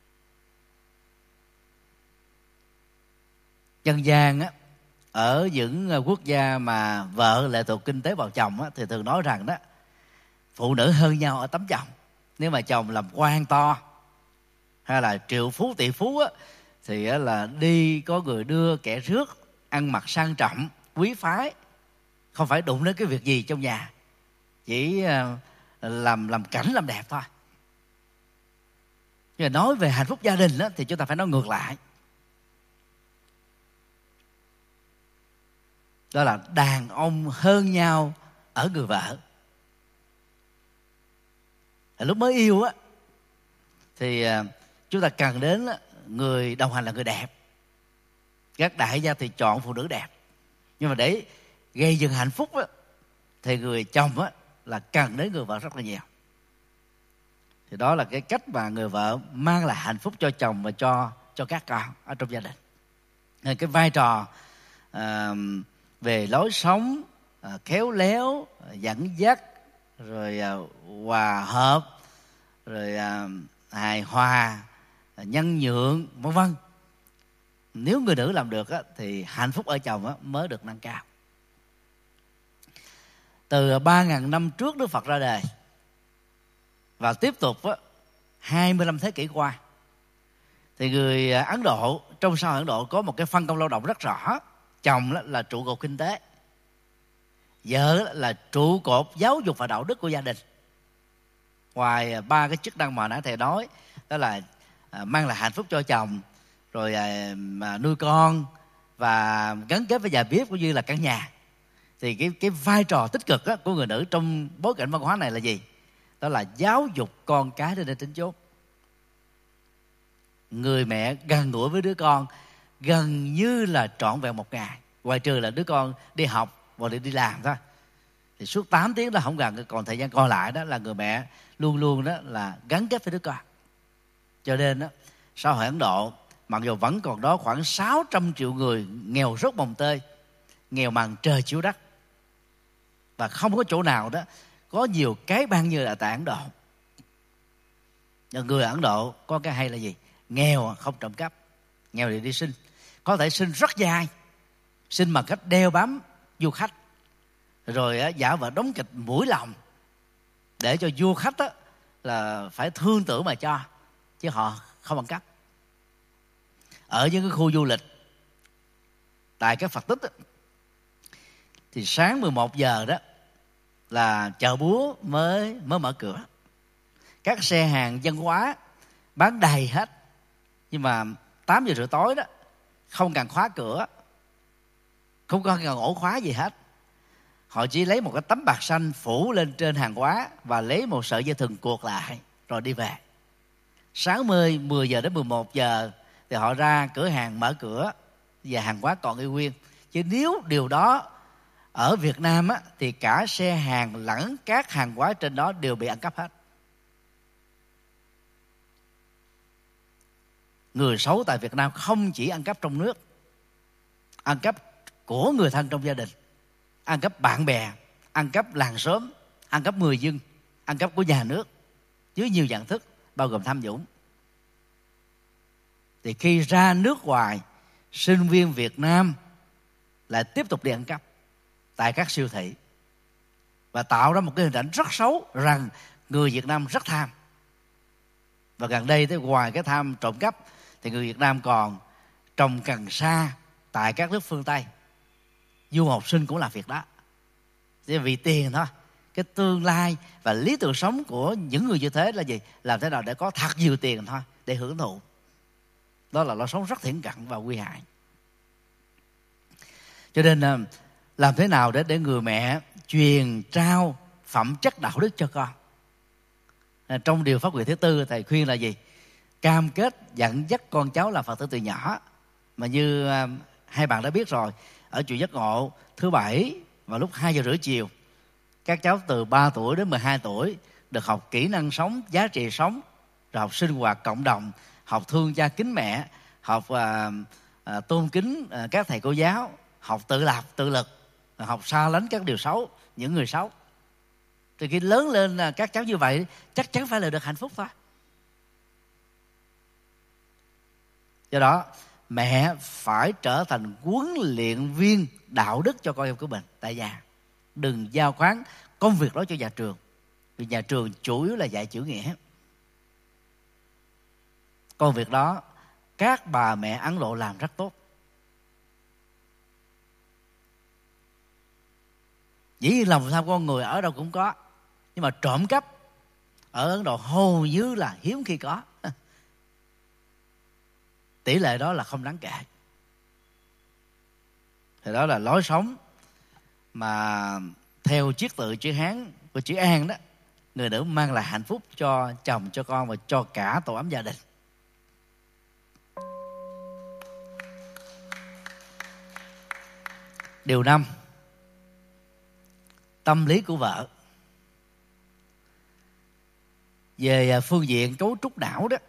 Dân gian á, ở những quốc gia mà vợ lệ thuộc kinh tế vào chồng á, thì thường nói rằng đó, phụ nữ hơn nhau ở tấm chồng. Nếu mà chồng làm quan to hay là triệu phú tỷ phú á, thì á, là đi có người đưa kẻ rước, ăn mặc sang trọng quý phái, không phải đụng đến cái việc gì trong nhà, chỉ làm làm cảnh làm đẹp thôi. Nhưng mà nói về hạnh phúc gia đình á, thì chúng ta phải nói ngược lại. Đó là đàn ông hơn nhau ở người vợ. Lúc mới yêu á, thì chúng ta cần đến người đồng hành là người đẹp. Các đại gia thì chọn phụ nữ đẹp. Nhưng mà để gây dựng hạnh phúc á, thì người chồng á, là cần đến người vợ rất là nhiều. Thì đó là cái cách mà người vợ mang lại hạnh phúc cho chồng và cho cho các con ở trong gia đình. Nên cái vai trò à, về lối sống à, khéo léo, dẫn dắt, rồi à, hòa hợp, rồi à, hài hòa, nhân nhượng, vân vân. Nếu người nữ làm được á, thì hạnh phúc ở chồng á, mới được nâng cao. Từ ba ngàn năm trước Đức Phật ra đời và tiếp tục á, hai mươi lăm thế kỷ qua, thì người Ấn Độ, trong xã hội Ấn Độ có một cái phân công lao động rất rõ. Chồng là trụ cột kinh tế, vợ là trụ cột giáo dục và đạo đức của gia đình. Ngoài ba cái chức năng mà nãy thầy nói, đó là mang lại hạnh phúc cho chồng, rồi nuôi con và gắn kết với nhà bếp cũng như là căn nhà, thì cái cái vai trò tích cực á, của người nữ trong bối cảnh văn hóa này là gì? Đó là giáo dục con cái đến nơi tính chốt. Người mẹ gần gũi với đứa con gần như là trọn vẹn một ngày, ngoài trừ là đứa con đi học hoặc đi làm thôi, thì suốt tám tiếng đó không gần. Còn thời gian còn lại đó là người mẹ luôn luôn đó là gắn kết với đứa con. Cho nên đó, xã hội Ấn Độ mặc dù vẫn còn đó khoảng sáu trăm triệu người nghèo rớt mồng tơi, nghèo màn trời chiếu đất, và không có chỗ nào đó có nhiều cái ban như là tại Ấn Độ. Người Ấn Độ có cái hay là gì? Nghèo không trộm cắp, nghèo thì đi sinh, có thể sinh rất dài, sinh bằng cách đeo bám du khách, rồi á, giả vờ đóng kịch mũi lòng để cho du khách á, là phải thương tưởng mà cho, chứ họ không ăn cắp. Ở những cái khu du lịch tại các Phật tích á, thì sáng mười một giờ đó là chợ búa mới mới mở cửa. Các xe hàng văn hóa bán đầy hết, nhưng mà tám giờ rưỡi tối đó không cần khóa cửa, không có cần ổ khóa gì hết. Họ chỉ lấy một cái tấm bạc xanh phủ lên trên hàng hóa và lấy một sợi dây thừng cuột lại rồi đi về. Sáng mươi, mười giờ đến mười một giờ thì họ ra cửa hàng mở cửa và hàng hóa còn y nguyên. Chứ nếu điều đó ở Việt Nam á, thì cả xe hàng lẫn các hàng hóa trên đó đều bị ăn cắp hết. Người xấu tại Việt Nam không chỉ ăn cắp trong nước, ăn cắp của người thân trong gia đình, ăn cắp bạn bè, ăn cắp làng xóm, ăn cắp người dân, ăn cắp của nhà nước dưới nhiều dạng thức, bao gồm tham nhũng. Thì khi ra nước ngoài, sinh viên Việt Nam lại tiếp tục đi ăn cắp tại các siêu thị và tạo ra một cái hình ảnh rất xấu rằng người Việt Nam rất tham. Và gần đây tới ngoài cái tham trộm cắp thì người Việt Nam còn trồng cần sa tại các nước phương Tây. Du học sinh cũng làm việc đó, chỉ vì tiền thôi. Cái tương lai và lý tưởng sống của những người như thế là gì? Làm thế nào để có thật nhiều tiền thôi để hưởng thụ. Đó là lối sống rất thiển cận và nguy hại. Cho nên làm thế nào để để người mẹ truyền trao phẩm chất đạo đức cho con? Trong điều pháp quyền thứ tư, thầy khuyên là gì? Cam kết dẫn dắt con cháu làm Phật tử từ nhỏ. Mà như hai bạn đã biết rồi, ở chùa Giác Ngộ thứ bảy vào lúc hai giờ rưỡi chiều, các cháu từ ba tuổi đến mười hai tuổi được học kỹ năng sống, giá trị sống, rồi học sinh hoạt cộng đồng, học thương cha kính mẹ, học uh, à, tôn kính à, các thầy cô giáo, học tự lập, tự lực, học xa lánh các điều xấu, những người xấu. Thì khi lớn lên à, các cháu như vậy chắc chắn phải là được hạnh phúc thôi. Do đó mẹ phải trở thành huấn luyện viên đạo đức cho con em của mình tại nhà. Đừng giao khoán công việc đó cho nhà trường, vì nhà trường chủ yếu là dạy chữ nghĩa. Công việc đó các bà mẹ Ấn Độ làm rất tốt. Dĩ nhiên lòng tham con người ở đâu cũng có, nhưng mà trộm cắp ở Ấn Độ hầu như là hiếm khi có. Tỷ lệ đó là không đáng kể. Thì đó là lối sống mà theo triết tự chữ Hán của chữ An đó, người nữ mang lại hạnh phúc cho chồng, cho con và cho cả tổ ấm gia đình. Điều năm, tâm lý của vợ. Về phương diện cấu trúc não đó,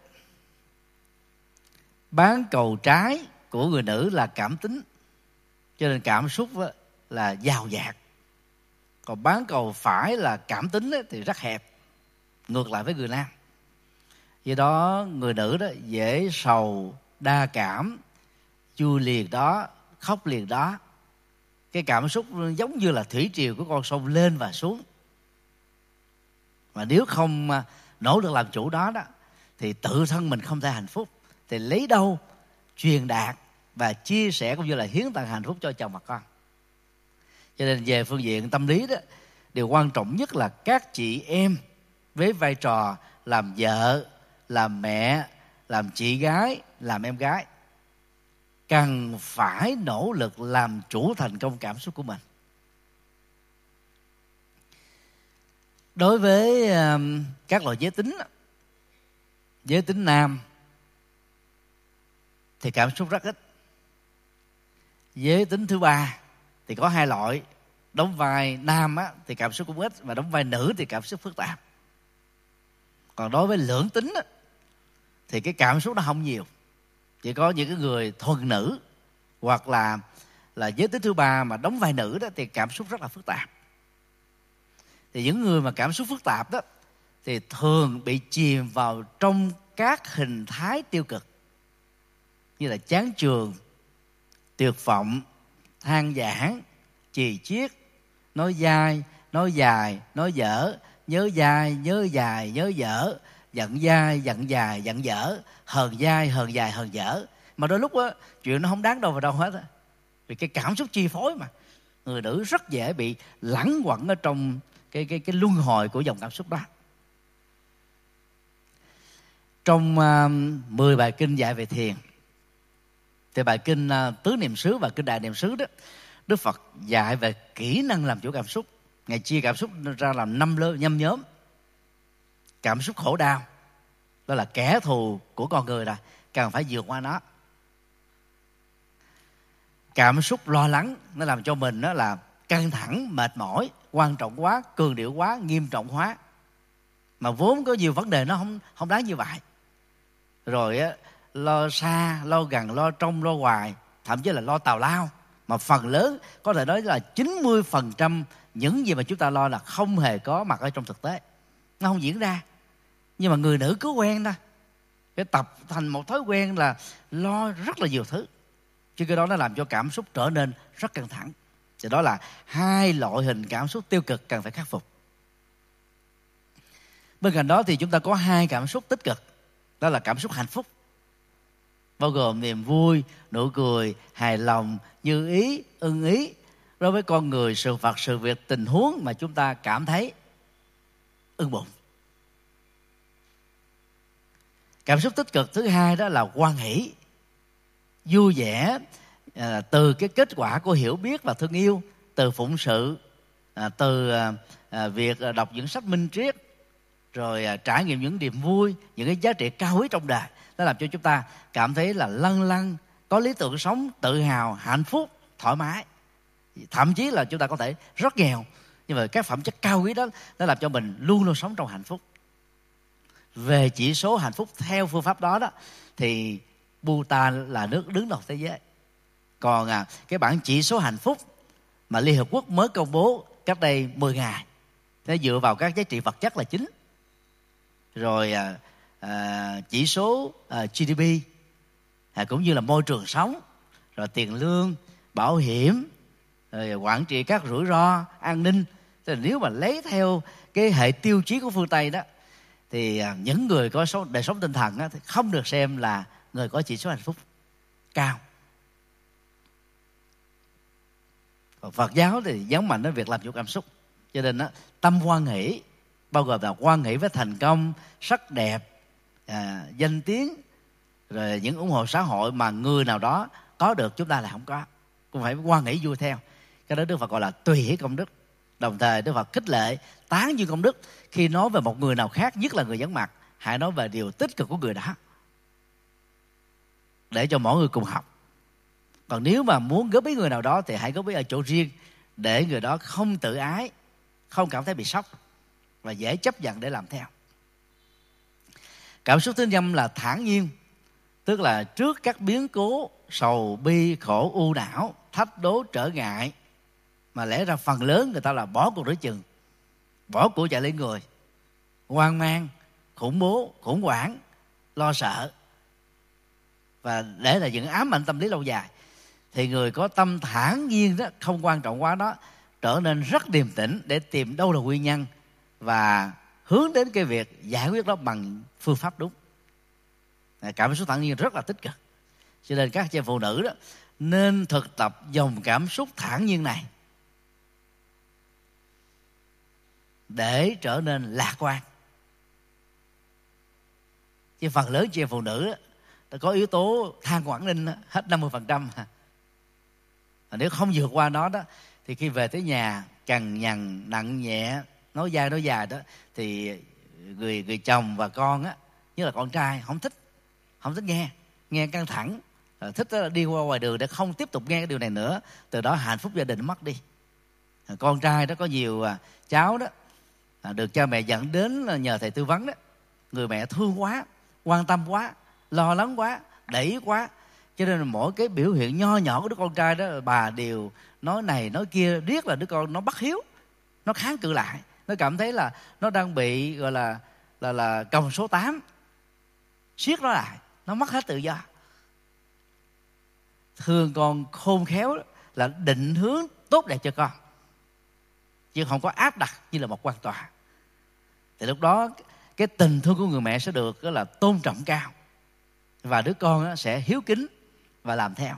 bán cầu trái của người nữ là cảm tính, cho nên cảm xúc là giàu dạt. Còn bán cầu phải là cảm tính thì rất hẹp, ngược lại với người nam. Do đó người nữ đó dễ sầu, đa cảm, vui liền đó, khóc liền đó. Cái cảm xúc giống như là thủy triều của con sông lên và xuống. Mà nếu không nỗ lực làm chủ đó đó, thì tự thân mình không thể hạnh phúc. Thì lấy đâu truyền đạt và chia sẻ cũng như là hiến tặng hạnh phúc cho chồng và con. Cho nên về phương diện tâm lý đó, điều quan trọng nhất là các chị em với vai trò làm vợ, làm mẹ, làm chị gái, làm em gái cần phải nỗ lực làm chủ thành công cảm xúc của mình. Đối với um, các loại giới tính, giới tính nam thì cảm xúc rất ít. Giới tính thứ ba thì có hai loại, đóng vai nam á, thì cảm xúc cũng ít, và đóng vai nữ thì cảm xúc phức tạp. Còn đối với lưỡng tính á, thì cái cảm xúc nó không nhiều. Chỉ có những cái người thuần nữ hoặc là là giới tính thứ ba mà đóng vai nữ đó thì cảm xúc rất là phức tạp. Thì những người mà cảm xúc phức tạp đó thì thường bị chìm vào trong các hình thái tiêu cực, như là chán chường, tuyệt vọng, than vãn, chì chiết, nói dai, nói dài, nói dở, nhớ dai, nhớ dài, nhớ dở, giận dai, giận dài, giận dở, hờn dai, hờn dài, hờn dở. Mà đôi lúc á, chuyện nó không đáng đâu vào đâu hết á. Vì cái cảm xúc chi phối mà. Người nữ rất dễ bị lẳng quẩn ở trong cái, cái, cái luân hồi của dòng cảm xúc đó. Trong uh, mười bài kinh dạy về thiền, thì bài kinh uh, Tứ Niệm xứ và kinh Đại Niệm xứ đó, Đức Phật dạy về kỹ năng làm chủ cảm xúc. Ngài chia cảm xúc ra làm năm lớp nhâm nhóm. Cảm xúc khổ đau, đó là kẻ thù của con người rồi, cần phải vượt qua nó. Cảm xúc lo lắng, nó làm cho mình đó là căng thẳng, mệt mỏi, quan trọng quá, cường điệu quá, nghiêm trọng hóa. Mà vốn có nhiều vấn đề nó không không đáng như vậy. Rồi á, lo xa, lo gần, lo trong, lo hoài, thậm chí là lo tào lao. Mà phần lớn, có thể nói là chín mươi phần trăm những gì mà chúng ta lo là không hề có mặt ở trong thực tế. Nó không diễn ra. Nhưng mà người nữ cứ quen đó, cái tập thành một thói quen là lo rất là nhiều thứ. Chứ cái đó nó làm cho cảm xúc trở nên rất căng thẳng. Thì đó là hai loại hình cảm xúc tiêu cực cần phải khắc phục. Bên cạnh đó thì chúng ta có hai cảm xúc tích cực. Đó là cảm xúc hạnh phúc, bao gồm niềm vui, nụ cười, hài lòng, như ý, ưng ý đối với con người, sự vật, sự việc, tình huống mà chúng ta cảm thấy ưng bụng. Cảm xúc tích cực thứ hai đó là hoan hỷ, vui vẻ, à, từ cái kết quả của hiểu biết và thương yêu, từ phụng sự, à, từ à, việc đọc những sách minh triết, rồi à, trải nghiệm những niềm vui, những cái giá trị cao quý trong đời. Nó làm cho chúng ta cảm thấy là lâng lâng, có lý tưởng sống, tự hào, hạnh phúc, thoải mái. Thậm chí là chúng ta có thể rất nghèo, nhưng mà các phẩm chất cao quý đó nó làm cho mình luôn luôn sống trong hạnh phúc. Về chỉ số hạnh phúc theo phương pháp đó đó, thì Bhutan là nước đứng đầu thế giới. Còn à, cái bảng chỉ số hạnh phúc mà Liên Hợp Quốc mới công bố cách đây mười ngày, nó dựa vào các giá trị vật chất là chính. Rồi à, à, chỉ số à, giê đê pê, à, cũng như là môi trường sống, rồi tiền lương, bảo hiểm, rồi quản trị các rủi ro, an ninh. Thì nếu mà lấy theo cái hệ tiêu chí của phương Tây đó, thì à, những người có sống, đời sống tinh thần đó, thì không được xem là người có chỉ số hạnh phúc cao. Còn Phật giáo thì nhấn mạnh đến việc làm chủ cảm xúc. Cho nên đó, tâm hoan hỷ bao gồm là hoan hỷ với thành công, sắc đẹp, à, danh tiếng, rồi những ủng hộ xã hội mà người nào đó có được chúng ta là không có, cũng phải hoan hỷ vui theo. Cái đó Đức Phật gọi là tùy hỷ công đức. Đồng thời Đức Phật khích lệ tán dương công đức khi nói về một người nào khác, nhất là người vắng mặt, hãy nói về điều tích cực của người đó, để cho mỗi người cùng học. Còn nếu mà muốn góp ý người nào đó thì hãy góp ý ở chỗ riêng, để người đó không tự ái, không cảm thấy bị sốc và dễ chấp nhận để làm theo. Cảm xúc thứ năm là thản nhiên, tức là trước các biến cố sầu bi khổ u não, thách đố trở ngại, mà lẽ ra phần lớn người ta là bỏ cuộc nửa chừng, bỏ của chạy lấy người, hoang mang, khủng bố, khủng hoảng, lo sợ, và để là những ám ảnh tâm lý lâu dài, thì người có tâm thản nhiên đó, không quan trọng quá đó, trở nên rất điềm tĩnh để tìm đâu là nguyên nhân và hướng đến cái việc giải quyết đó bằng phương pháp đúng. Cảm xúc thản nhiên rất là tích cực. Cho nên các chị em phụ nữ đó nên thực tập dòng cảm xúc thản nhiên này để trở nên lạc quan. Chứ phần lớn chị em phụ nữ đó, có yếu tố than Quảng Ninh đó, hết năm mươi phần trăm. Nếu không vượt qua nó đó, thì khi về tới nhà cằn nhằn, nặng nhẹ, nói dai nói dài đó, thì người người chồng và con á, nhất là con trai không thích, không thích nghe, nghe căng thẳng, thích đi qua ngoài đường để không tiếp tục nghe cái điều này nữa. Từ đó hạnh phúc gia đình mất đi. Con trai đó có nhiều cháu đó được cha mẹ dẫn đến nhờ thầy tư vấn đó, người mẹ thương quá, quan tâm quá, lo lắng quá, đẩy quá, cho nên là mỗi cái biểu hiện nho nhỏ của đứa con trai đó, bà đều nói này nói kia, riết là đứa con nó bất hiếu, nó kháng cự lại, nó cảm thấy là nó đang bị gọi là là là còng số tám, siết nó lại, nó mất hết tự do. Thương con khôn khéo là định hướng tốt đẹp cho con, chứ không có áp đặt như là một quan tòa. Thì lúc đó cái tình thương của người mẹ sẽ được là tôn trọng cao, và đứa con sẽ hiếu kính và làm theo.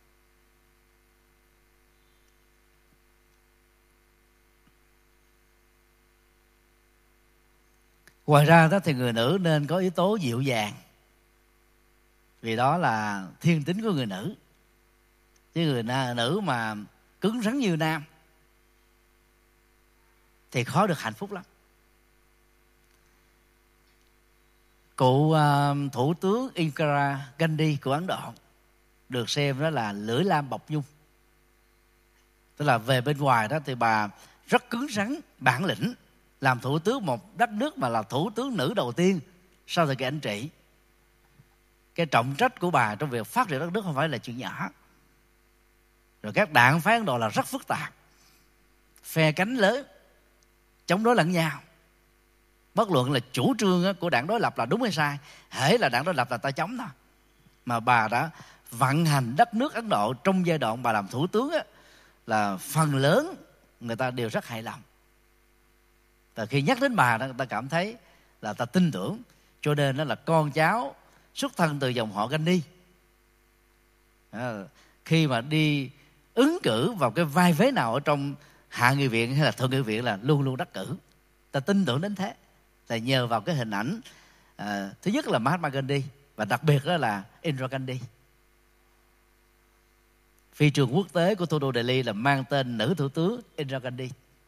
Ngoài ra đó thì người nữ nên có yếu tố dịu dàng, vì đó là thiên tính của người nữ. Chứ người nữ mà cứng rắn như nam thì khó được hạnh phúc lắm. Cụ uh, thủ tướng Indira Gandhi của Ấn Độ được xem đó là lưỡi lam bọc nhung. Tức là về bên ngoài đó thì bà rất cứng rắn, bản lĩnh, làm thủ tướng một đất nước mà là thủ tướng nữ đầu tiên sau thời kỳ anh trị. Cái trọng trách của bà trong việc phát triển đất nước không phải là chuyện nhỏ. Rồi các đảng phái Ấn Độ là rất phức tạp, phe cánh lớn, chống đối lẫn nhau. Bất luận là chủ trương của đảng đối lập là đúng hay sai, hễ là đảng đối lập là ta chống thôi. Mà bà đã vận hành đất nước Ấn Độ trong giai đoạn bà làm thủ tướng á, là phần lớn người ta đều rất hài lòng. Và khi nhắc đến bà, người ta cảm thấy là ta tin tưởng. Cho nên đó là con cháu xuất thân từ dòng họ Gandhi, à, khi mà đi ứng cử vào cái vai vế nào ở trong hạ nghị viện hay là thượng nghị viện là luôn luôn đắc cử. Ta tin tưởng đến thế là nhờ vào cái hình ảnh à, thứ nhất là Mahatma Gandhi, và đặc biệt đó là Indira Gandhi. Phi trường quốc tế của thủ đô Delhi là mang tên nữ thủ tướng Indira Gandhi.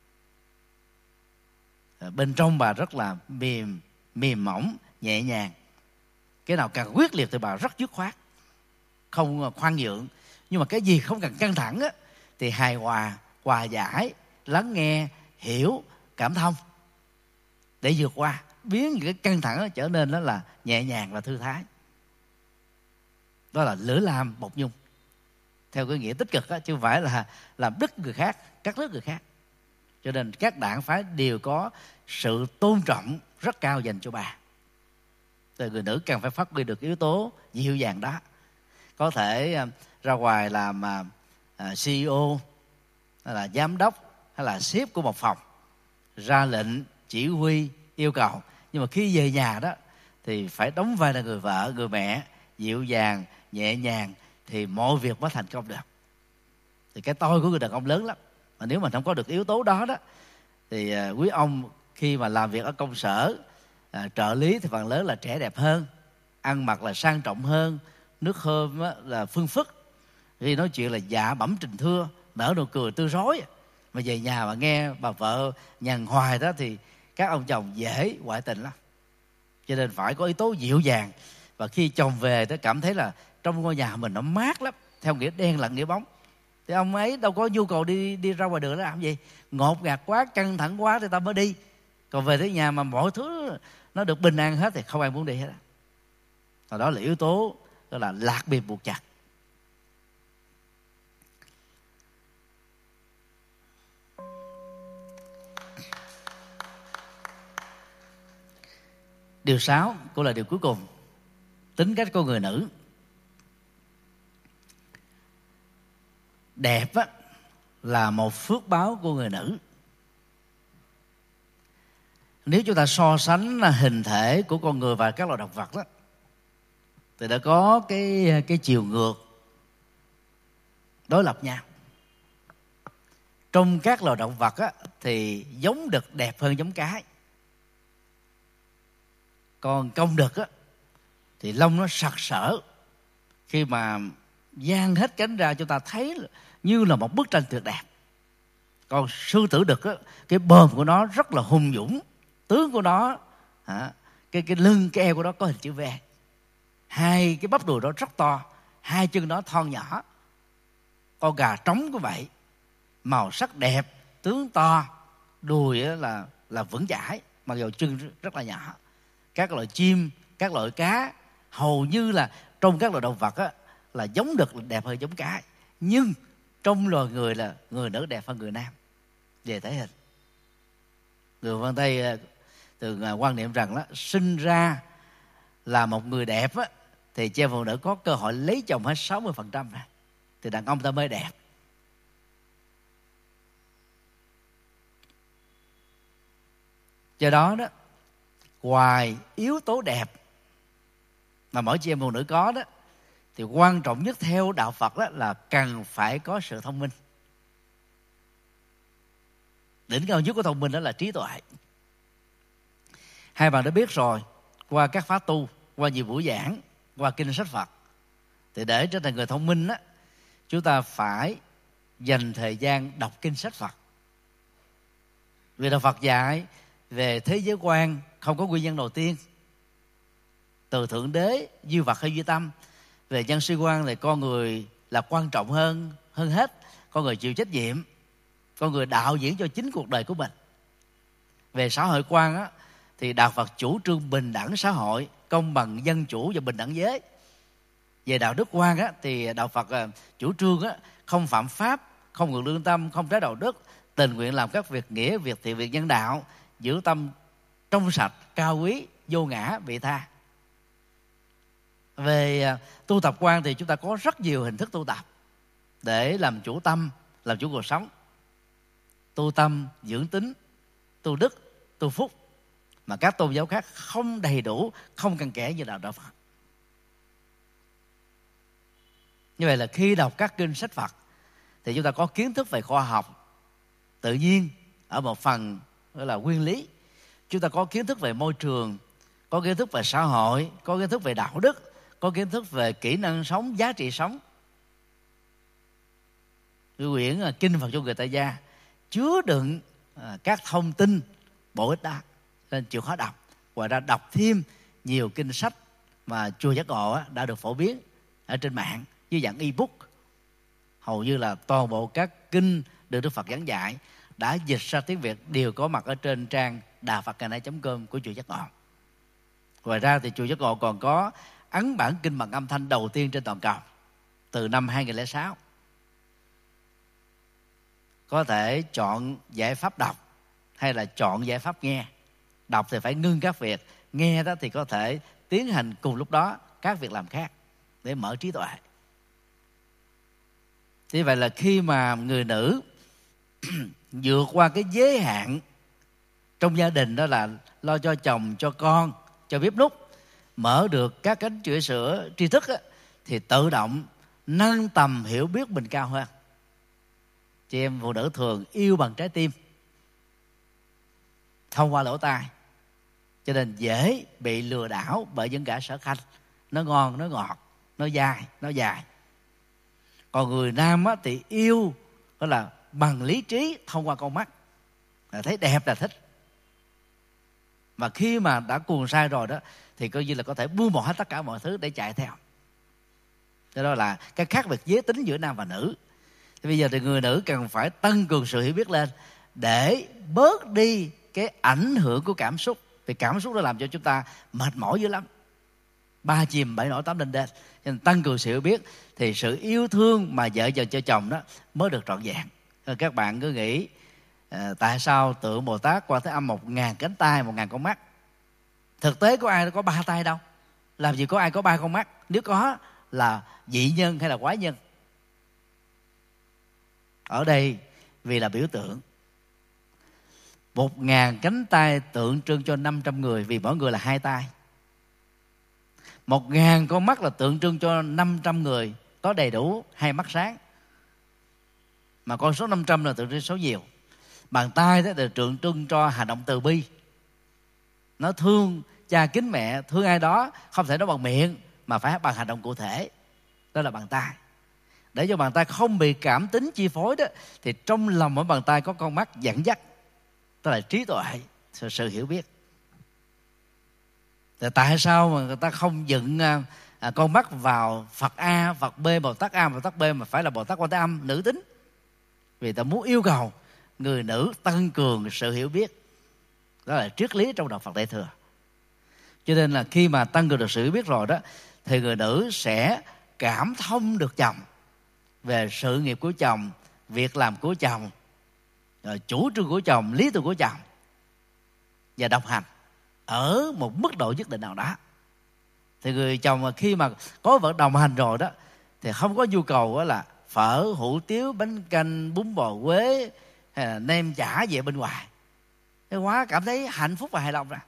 À, bên trong bà rất là mềm mềm mỏng, nhẹ nhàng. Cái nào càng quyết liệt thì bà rất dứt khoát, không khoan nhượng. Nhưng mà cái gì không cần căng thẳng á, thì hài hòa, hòa giải, lắng nghe, hiểu, cảm thông để vượt qua, biến những cái căng thẳng đó trở nên đó là nhẹ nhàng và thư thái. Đó là lưỡi lam bọc nhung. theo cái nghĩa tích cực đó, chứ không phải là làm đứt người khác, cắt đứt người khác. Cho nên các đảng phái đều có sự tôn trọng rất cao dành cho bà. Thì người nữ cần phải phát huy được yếu tố dịu dàng đó. Có thể uh, ra ngoài làm uh, xê e ô, hay là giám đốc, hay là sếp của một phòng, ra lệnh, chỉ huy, yêu cầu. Nhưng mà khi về nhà đó thì phải đóng vai là người vợ, người mẹ, dịu dàng, nhẹ nhàng, thì mọi việc mới thành công được. Thì cái tôi của người đàn ông lớn lắm. Mà nếu mà không có được yếu tố đó đó, thì uh, quý ông khi mà làm việc ở công sở, uh, trợ lý thì phần lớn là trẻ đẹp hơn, ăn mặc là sang trọng hơn, nước thơm là phương phức, khi nói chuyện là dạ bẩm trình thưa, nở nụ cười tươi rói. Mà về nhà mà nghe bà vợ nhằn hoài đó thì các ông chồng dễ ngoại tình lắm. Cho nên phải có yếu tố dịu dàng. Và khi chồng về nó cảm thấy là trong ngôi nhà mình nó mát lắm, theo nghĩa đen lẫn nghĩa bóng, thì ông ấy đâu có nhu cầu đi đi ra ngoài đường để làm gì. Ngột ngạt quá, căng thẳng quá thì ta mới đi. Còn về tới nhà mà mọi thứ nó được bình an hết thì không ai muốn đi hết. Và đó là yếu tố đó là lạc biệt buộc chặt. Điều sáu cũng là điều cuối cùng, tính cách của người nữ. Đẹp á, là một phước báo của người nữ. Nếu chúng ta so sánh hình thể của con người và các loài động vật đó, thì đã có cái cái chiều ngược đối lập nhau. Trong các loài động vật á, thì giống đực đẹp hơn giống cái. Còn công đực á, thì lông nó sặc sỡ, khi mà dang hết cánh ra chúng ta thấy như là một bức tranh tuyệt đẹp. Còn sư tử đực á, cái bờm của nó rất là hùng dũng, tướng của nó, hả, cái cái lưng, cái eo của nó có hình chữ V, hai cái bắp đùi nó rất to, hai chân nó thon nhỏ. Con gà trống cũng vậy, màu sắc đẹp, tướng to, đùi là là vững chãi, mặc dù chân rất là nhỏ. Các loại chim, các loại cá, hầu như là trong các loài động vật á, là giống đực đẹp hơn giống cái. Nhưng trong loài người là người nữ đẹp hơn người nam về thể hình. Người phương Tây thường quan niệm rằng đó, sinh ra là một người đẹp á, thì chị em phụ nữ có cơ hội lấy chồng hết sáu mươi phần trăm, thì đàn ông ta mới đẹp. Do đó đó, ngoài yếu tố đẹp mà mỗi chị em phụ nữ có đó, thì quan trọng nhất theo đạo Phật đó là cần phải có sự thông minh. Đỉnh cao nhất của thông minh đó là trí tuệ. Hai bạn đã biết rồi, qua các khóa tu, qua nhiều buổi giảng, qua kinh sách Phật, thì để trở thành người thông minh á, chúng ta phải dành thời gian đọc kinh sách Phật. Vì đạo Phật dạy về thế giới quan không có nguyên nhân đầu tiên, từ thượng đế, duy vật hay duy tâm. Về nhân sinh quan thì con người là quan trọng hơn hơn hết, con người chịu trách nhiệm, con người đạo diễn cho chính cuộc đời của mình. Về xã hội quan á, thì đạo Phật chủ trương bình đẳng xã hội, công bằng dân chủ và bình đẳng giới. Về đạo đức quan á, thì đạo Phật chủ trương á, không phạm pháp, không ngược lương tâm, không trái đạo đức, tình nguyện làm các việc nghĩa, việc thiện, việc nhân đạo, giữ tâm trong sạch, cao quý, vô ngã, vị tha. Về tu tập quan thì chúng ta có rất nhiều hình thức tu tập để làm chủ tâm, làm chủ cuộc sống. Tu tâm, dưỡng tính, tu đức, tu phúc, mà các tôn giáo khác không đầy đủ, không cặn kẽ như đạo đạo Phật. Như vậy là khi đọc các kinh sách Phật thì chúng ta có kiến thức về khoa học tự nhiên ở một phần gọi là nguyên lý. Chúng ta có kiến thức về môi trường, có kiến thức về xã hội, có kiến thức về đạo đức, có kiến thức về kỹ năng sống, giá trị sống. Cái quyển Kinh Phật cho người tại gia chứa đựng các thông tin bổ ích đó, nên chịu khó đọc. Ngoài ra đọc thêm nhiều kinh sách mà chùa Giác Ngộ đã được phổ biến ở trên mạng dưới dạng ebook. Hầu như là toàn bộ các kinh được Đức Phật giảng dạy đã dịch ra tiếng Việt đều có mặt ở trên trang đà phật ngày nay chấm com của chùa Giác Ngộ. Ngoài ra thì chùa Giác Ngộ còn có ấn bản kinh bằng âm thanh đầu tiên trên toàn cầu từ năm hai nghìn lẻ sáu. có thể chọn giải pháp đọc hay là chọn giải pháp nghe. Đọc thì phải ngưng các việc, nghe đó thì có thể tiến hành cùng lúc đó các việc làm khác để mở trí tuệ. Như vậy là khi mà người nữ vượt qua cái giới hạn trong gia đình, đó là lo cho chồng, cho con, cho bếp núc, mở được các cánh chữa sữa tri thức á, thì tự động nâng tầm hiểu biết mình cao hơn. Chị em phụ nữ thường yêu bằng trái tim thông qua lỗ tai, cho nên dễ bị lừa đảo bởi những gã sở khanh. Nó ngon, nó ngọt, nó dai, nó dài. Còn người nam á, thì yêu đó là bằng lý trí thông qua con mắt, là thấy đẹp là thích. Và khi mà đã cuồng sai rồi đó thì coi như là có thể buông bỏ hết tất cả mọi thứ để chạy theo. Thế đó là cái khác biệt giới tính giữa nam và nữ. Thì bây giờ thì người nữ cần phải tăng cường sự hiểu biết lên để bớt đi cái ảnh hưởng của cảm xúc. Vì cảm xúc nó làm cho chúng ta mệt mỏi dữ lắm, ba chìm bảy nổi tám lên đên. Cho nên tăng cường sự hiểu biết thì sự yêu thương mà vợ chồng cho chồng đó mới được trọn vẹn. Các bạn cứ nghĩ à, tại sao tượng Bồ Tát Quan Thế Âm một ngàn cánh tay, một ngàn con mắt? Thực tế có ai có ba tay đâu, làm gì có ai có ba con mắt? Nếu có là dị nhân hay là quái nhân. Ở đây vì là biểu tượng. Một ngàn cánh tay tượng trưng cho năm trăm người, vì mỗi người là hai tay. Một ngàn con mắt là tượng trưng cho năm trăm người có đầy đủ hai mắt sáng. Mà con số năm trăm là tượng trưng số nhiều. Bàn tay đó là tượng trưng cho hành động từ bi. Nó thương cha kính mẹ, thương ai đó không thể nói bằng miệng mà phải bằng hành động cụ thể. Đó là bàn tay. Để cho bàn tay không bị cảm tính chi phối đó, thì trong lòng mỗi bàn tay có con mắt dẫn dắt, đó là trí tuệ, sự, sự hiểu biết. Thì tại sao mà người ta không dựng à, con mắt vào Phật A, Phật B, Bồ Tát A, Bồ Tát B, mà phải là Bồ Tát Quan Thế Âm nữ tính? Vì ta muốn yêu cầu người nữ tăng cường sự hiểu biết. Đó là triết lý trong đạo Phật Đại Thừa. Cho nên là khi mà tăng cường được sự hiểu biết rồi đó, thì người nữ sẽ cảm thông được chồng về sự nghiệp của chồng, việc làm của chồng, chủ trương của chồng, lý tưởng của chồng, và đồng hành ở một mức độ nhất định nào đó. Thì người chồng mà khi mà có vợ đồng hành rồi đó thì không có nhu cầu đó là phở, hủ tiếu, bánh canh, bún bò Huế hay là nem chả về bên ngoài. Thế quá cảm thấy hạnh phúc và hài lòng ra.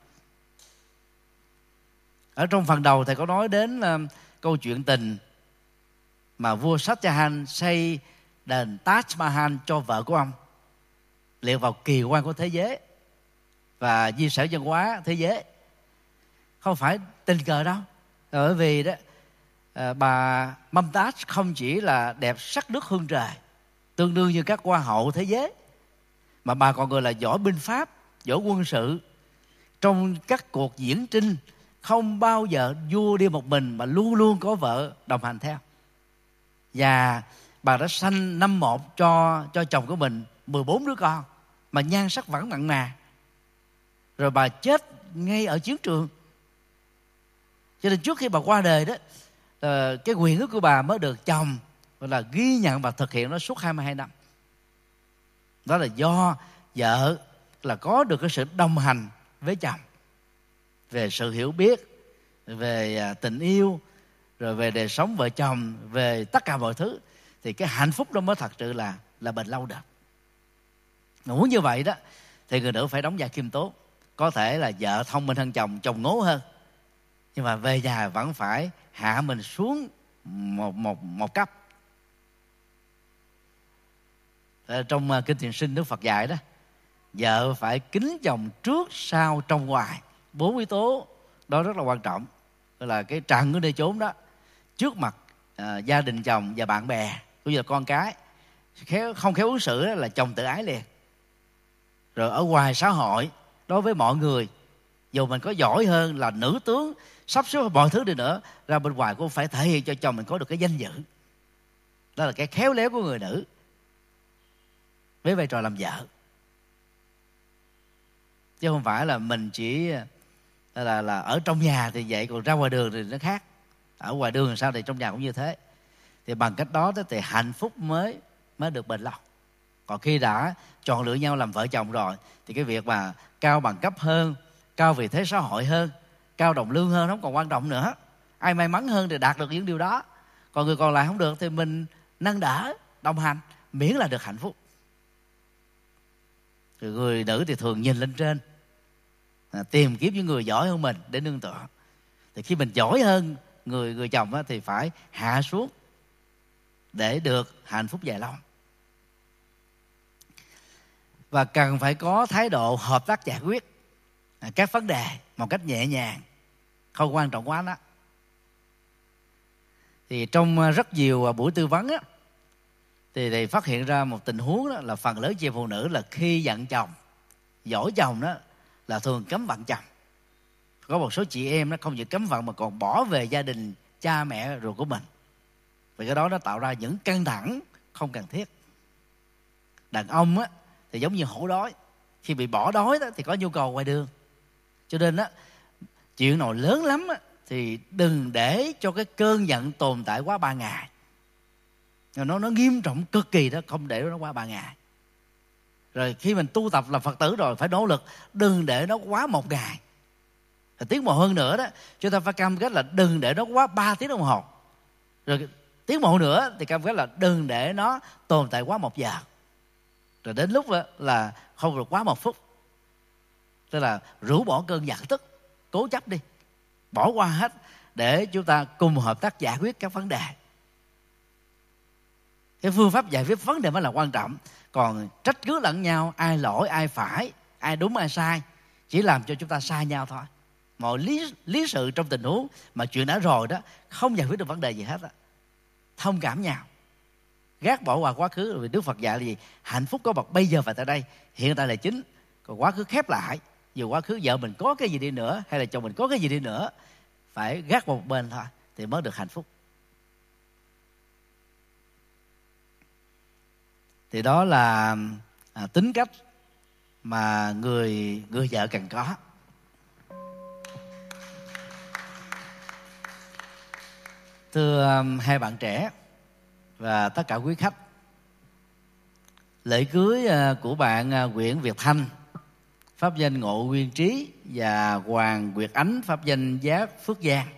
Ở trong phần đầu thầy có nói đến uh, câu chuyện tình mà vua Shah Jahan xây đền Taj Mahal cho vợ của ông, liệt vào kỳ quan của thế giới và di sản văn hóa thế giới. Không phải tình cờ đâu, bởi vì đó à, bà Mumtaz không chỉ là đẹp sắc nước hương trời, tương đương như các hoa hậu thế giới, mà bà còn người là giỏi binh pháp, giỏi quân sự. Trong các cuộc diễn trinh không bao giờ vua đi một mình, mà luôn luôn có vợ đồng hành theo. Và bà đã sanh năm một cho cho chồng của mình mười bốn đứa con, mà nhan sắc vẫn mặn mà. Rồi bà chết ngay ở chiến trường. Cho nên trước khi bà qua đời đó, cái quyền ước của bà mới được chồng gọi là ghi nhận và thực hiện nó suốt hai mươi hai năm. Đó là do vợ là có được cái sự đồng hành với chồng về sự hiểu biết, về tình yêu, rồi về đời sống vợ chồng, về tất cả mọi thứ, thì cái hạnh phúc đó mới thật sự là là bền lâu được. Mà muốn như vậy đó thì người nữ phải đóng vai khiêm tốn. Có thể là vợ thông minh hơn chồng, chồng ngố hơn, nhưng mà về nhà vẫn phải hạ mình xuống một một một cấp. Trong kinh Thiền Sinh Đức Phật dạy đó, vợ phải kính chồng trước sau trong ngoài. Bốn yếu tố đó rất là quan trọng. Đó là cái trần ở nơi chốn đó, trước mặt à, gia đình chồng và bạn bè cũng như là con cái. Khéo, không khéo ứng xử đó là chồng tự ái liền. Rồi ở ngoài xã hội, đối với mọi người, dù mình có giỏi hơn là nữ tướng, sắp xếp mọi thứ đi nữa, ra bên ngoài cũng phải thể hiện cho chồng mình có được cái danh dự. Đó là cái khéo léo của người nữ với vai trò làm vợ. Chứ không phải là mình chỉ là, là, là ở trong nhà thì vậy, còn ra ngoài đường thì nó khác. Ở ngoài đường làm sao thì trong nhà cũng như thế. Thì bằng cách đó thì hạnh phúc mới mới được bền lâu. Còn khi đã chọn lựa nhau làm vợ chồng rồi thì cái việc mà cao bằng cấp hơn, cao vị thế xã hội hơn, cao đồng lương hơn không còn quan trọng nữa. Ai may mắn hơn thì đạt được những điều đó, còn người còn lại không được thì mình nâng đỡ, đồng hành, miễn là được hạnh phúc. Rồi người nữ thì thường nhìn lên trên, à, tìm kiếm những người giỏi hơn mình để nương tựa. Thì khi mình giỏi hơn người người chồng á, thì phải hạ xuống để được hạnh phúc dài lâu. Và cần phải có thái độ hợp tác giải quyết các vấn đề một cách nhẹ nhàng, không quan trọng quá đó. Thì trong rất nhiều buổi tư vấn á, thì, thì phát hiện ra một tình huống đó là phần lớn chị phụ nữ là khi giận chồng, dỗi chồng đó là thường cấm vận chồng. Có một số chị em nó không chỉ cấm vận mà còn bỏ về gia đình cha mẹ ruột của mình. Vì cái đó nó tạo ra những căng thẳng không cần thiết. Đàn ông á thì giống như hổ đói, khi bị bỏ đói đó thì có nhu cầu ngoài đường. Cho nên á, chuyện nào lớn lắm á, thì đừng để cho cái cơn giận tồn tại quá ba ngày. Nó nó nghiêm trọng cực kỳ đó, không để nó quá ba ngày. Rồi khi mình tu tập làm Phật tử rồi phải nỗ lực đừng để nó quá một ngày. Rồi tiến bộ hơn nữa đó, chúng ta phải cam kết là đừng để nó quá ba tiếng đồng hồ. Rồi tiến bộ nữa thì cam kết là đừng để nó tồn tại quá một giờ. Rồi đến lúc là không được quá một phút. Tức là rũ bỏ cơn giận tức, cố chấp đi, bỏ qua hết để chúng ta cùng hợp tác giải quyết các vấn đề. Cái phương pháp giải quyết vấn đề mới là quan trọng. Còn trách cứ lẫn nhau, ai lỗi, ai phải, ai đúng, ai sai, chỉ làm cho chúng ta sai nhau thôi. Mọi lý, lý sự trong tình huống mà chuyện đã rồi đó, không giải quyết được vấn đề gì hết đó. Thông cảm nhau, gác bỏ qua quá khứ. Vì Đức Phật dạy là gì? Hạnh phúc có mặt bây giờ và tại đây, hiện tại là chính. Còn quá khứ khép lại. Dù quá khứ vợ mình có cái gì đi nữa, hay là chồng mình có cái gì đi nữa, phải gác vào một bên thôi thì mới được hạnh phúc. Thì đó là à, tính cách mà người người vợ cần có. Thưa um, hai bạn trẻ và tất cả quý khách, lễ cưới uh, của bạn uh, Nguyễn Việt Thanh, pháp danh Ngộ Nguyên Trí, và Hoàng Nguyệt Ánh, pháp danh Giác Phước Giang,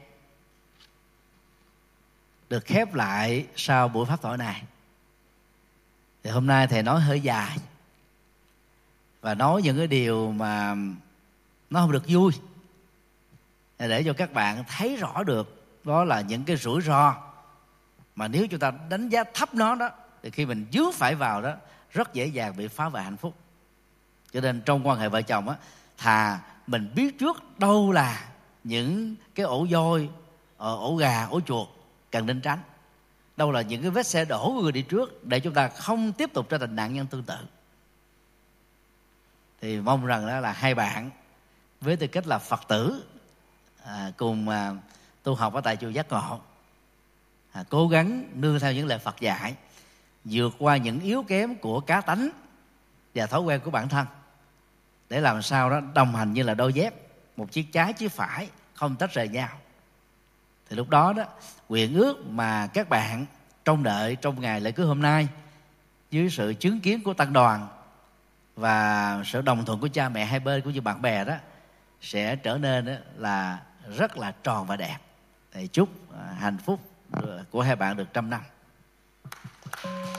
được khép lại sau buổi pháp thoại này. Thì hôm nay thầy nói hơi dài và nói những cái điều mà nó không được vui, để cho các bạn thấy rõ được đó là những cái rủi ro mà nếu chúng ta đánh giá thấp nó đó, thì khi mình dướng phải vào đó rất dễ dàng bị phá vỡ hạnh phúc. Cho nên trong quan hệ vợ chồng á, thà mình biết trước đâu là những cái ổ voi, ổ gà, ổ chuột cần nên tránh, đâu là những cái vết xe đổ của người đi trước, để chúng ta không tiếp tục trở thành nạn nhân tương tự. Thì mong rằng đó là hai bạn với tư cách là Phật tử à, cùng à, tu học ở tại chùa Giác Ngộ, à, cố gắng nương theo những lời Phật dạy, vượt qua những yếu kém của cá tánh và thói quen của bản thân, để làm sao đó đồng hành như là đôi dép, một chiếc trái chiếc phải, không tách rời nhau. Thì lúc đó đó, nguyện ước mà các bạn trông đợi trong ngày lễ cưới hôm nay, dưới sự chứng kiến của tăng đoàn và sự đồng thuận của cha mẹ hai bên cũng như bạn bè đó, sẽ trở nên đó là rất là tròn và đẹp. Thì chúc hạnh phúc của hai bạn được trăm năm.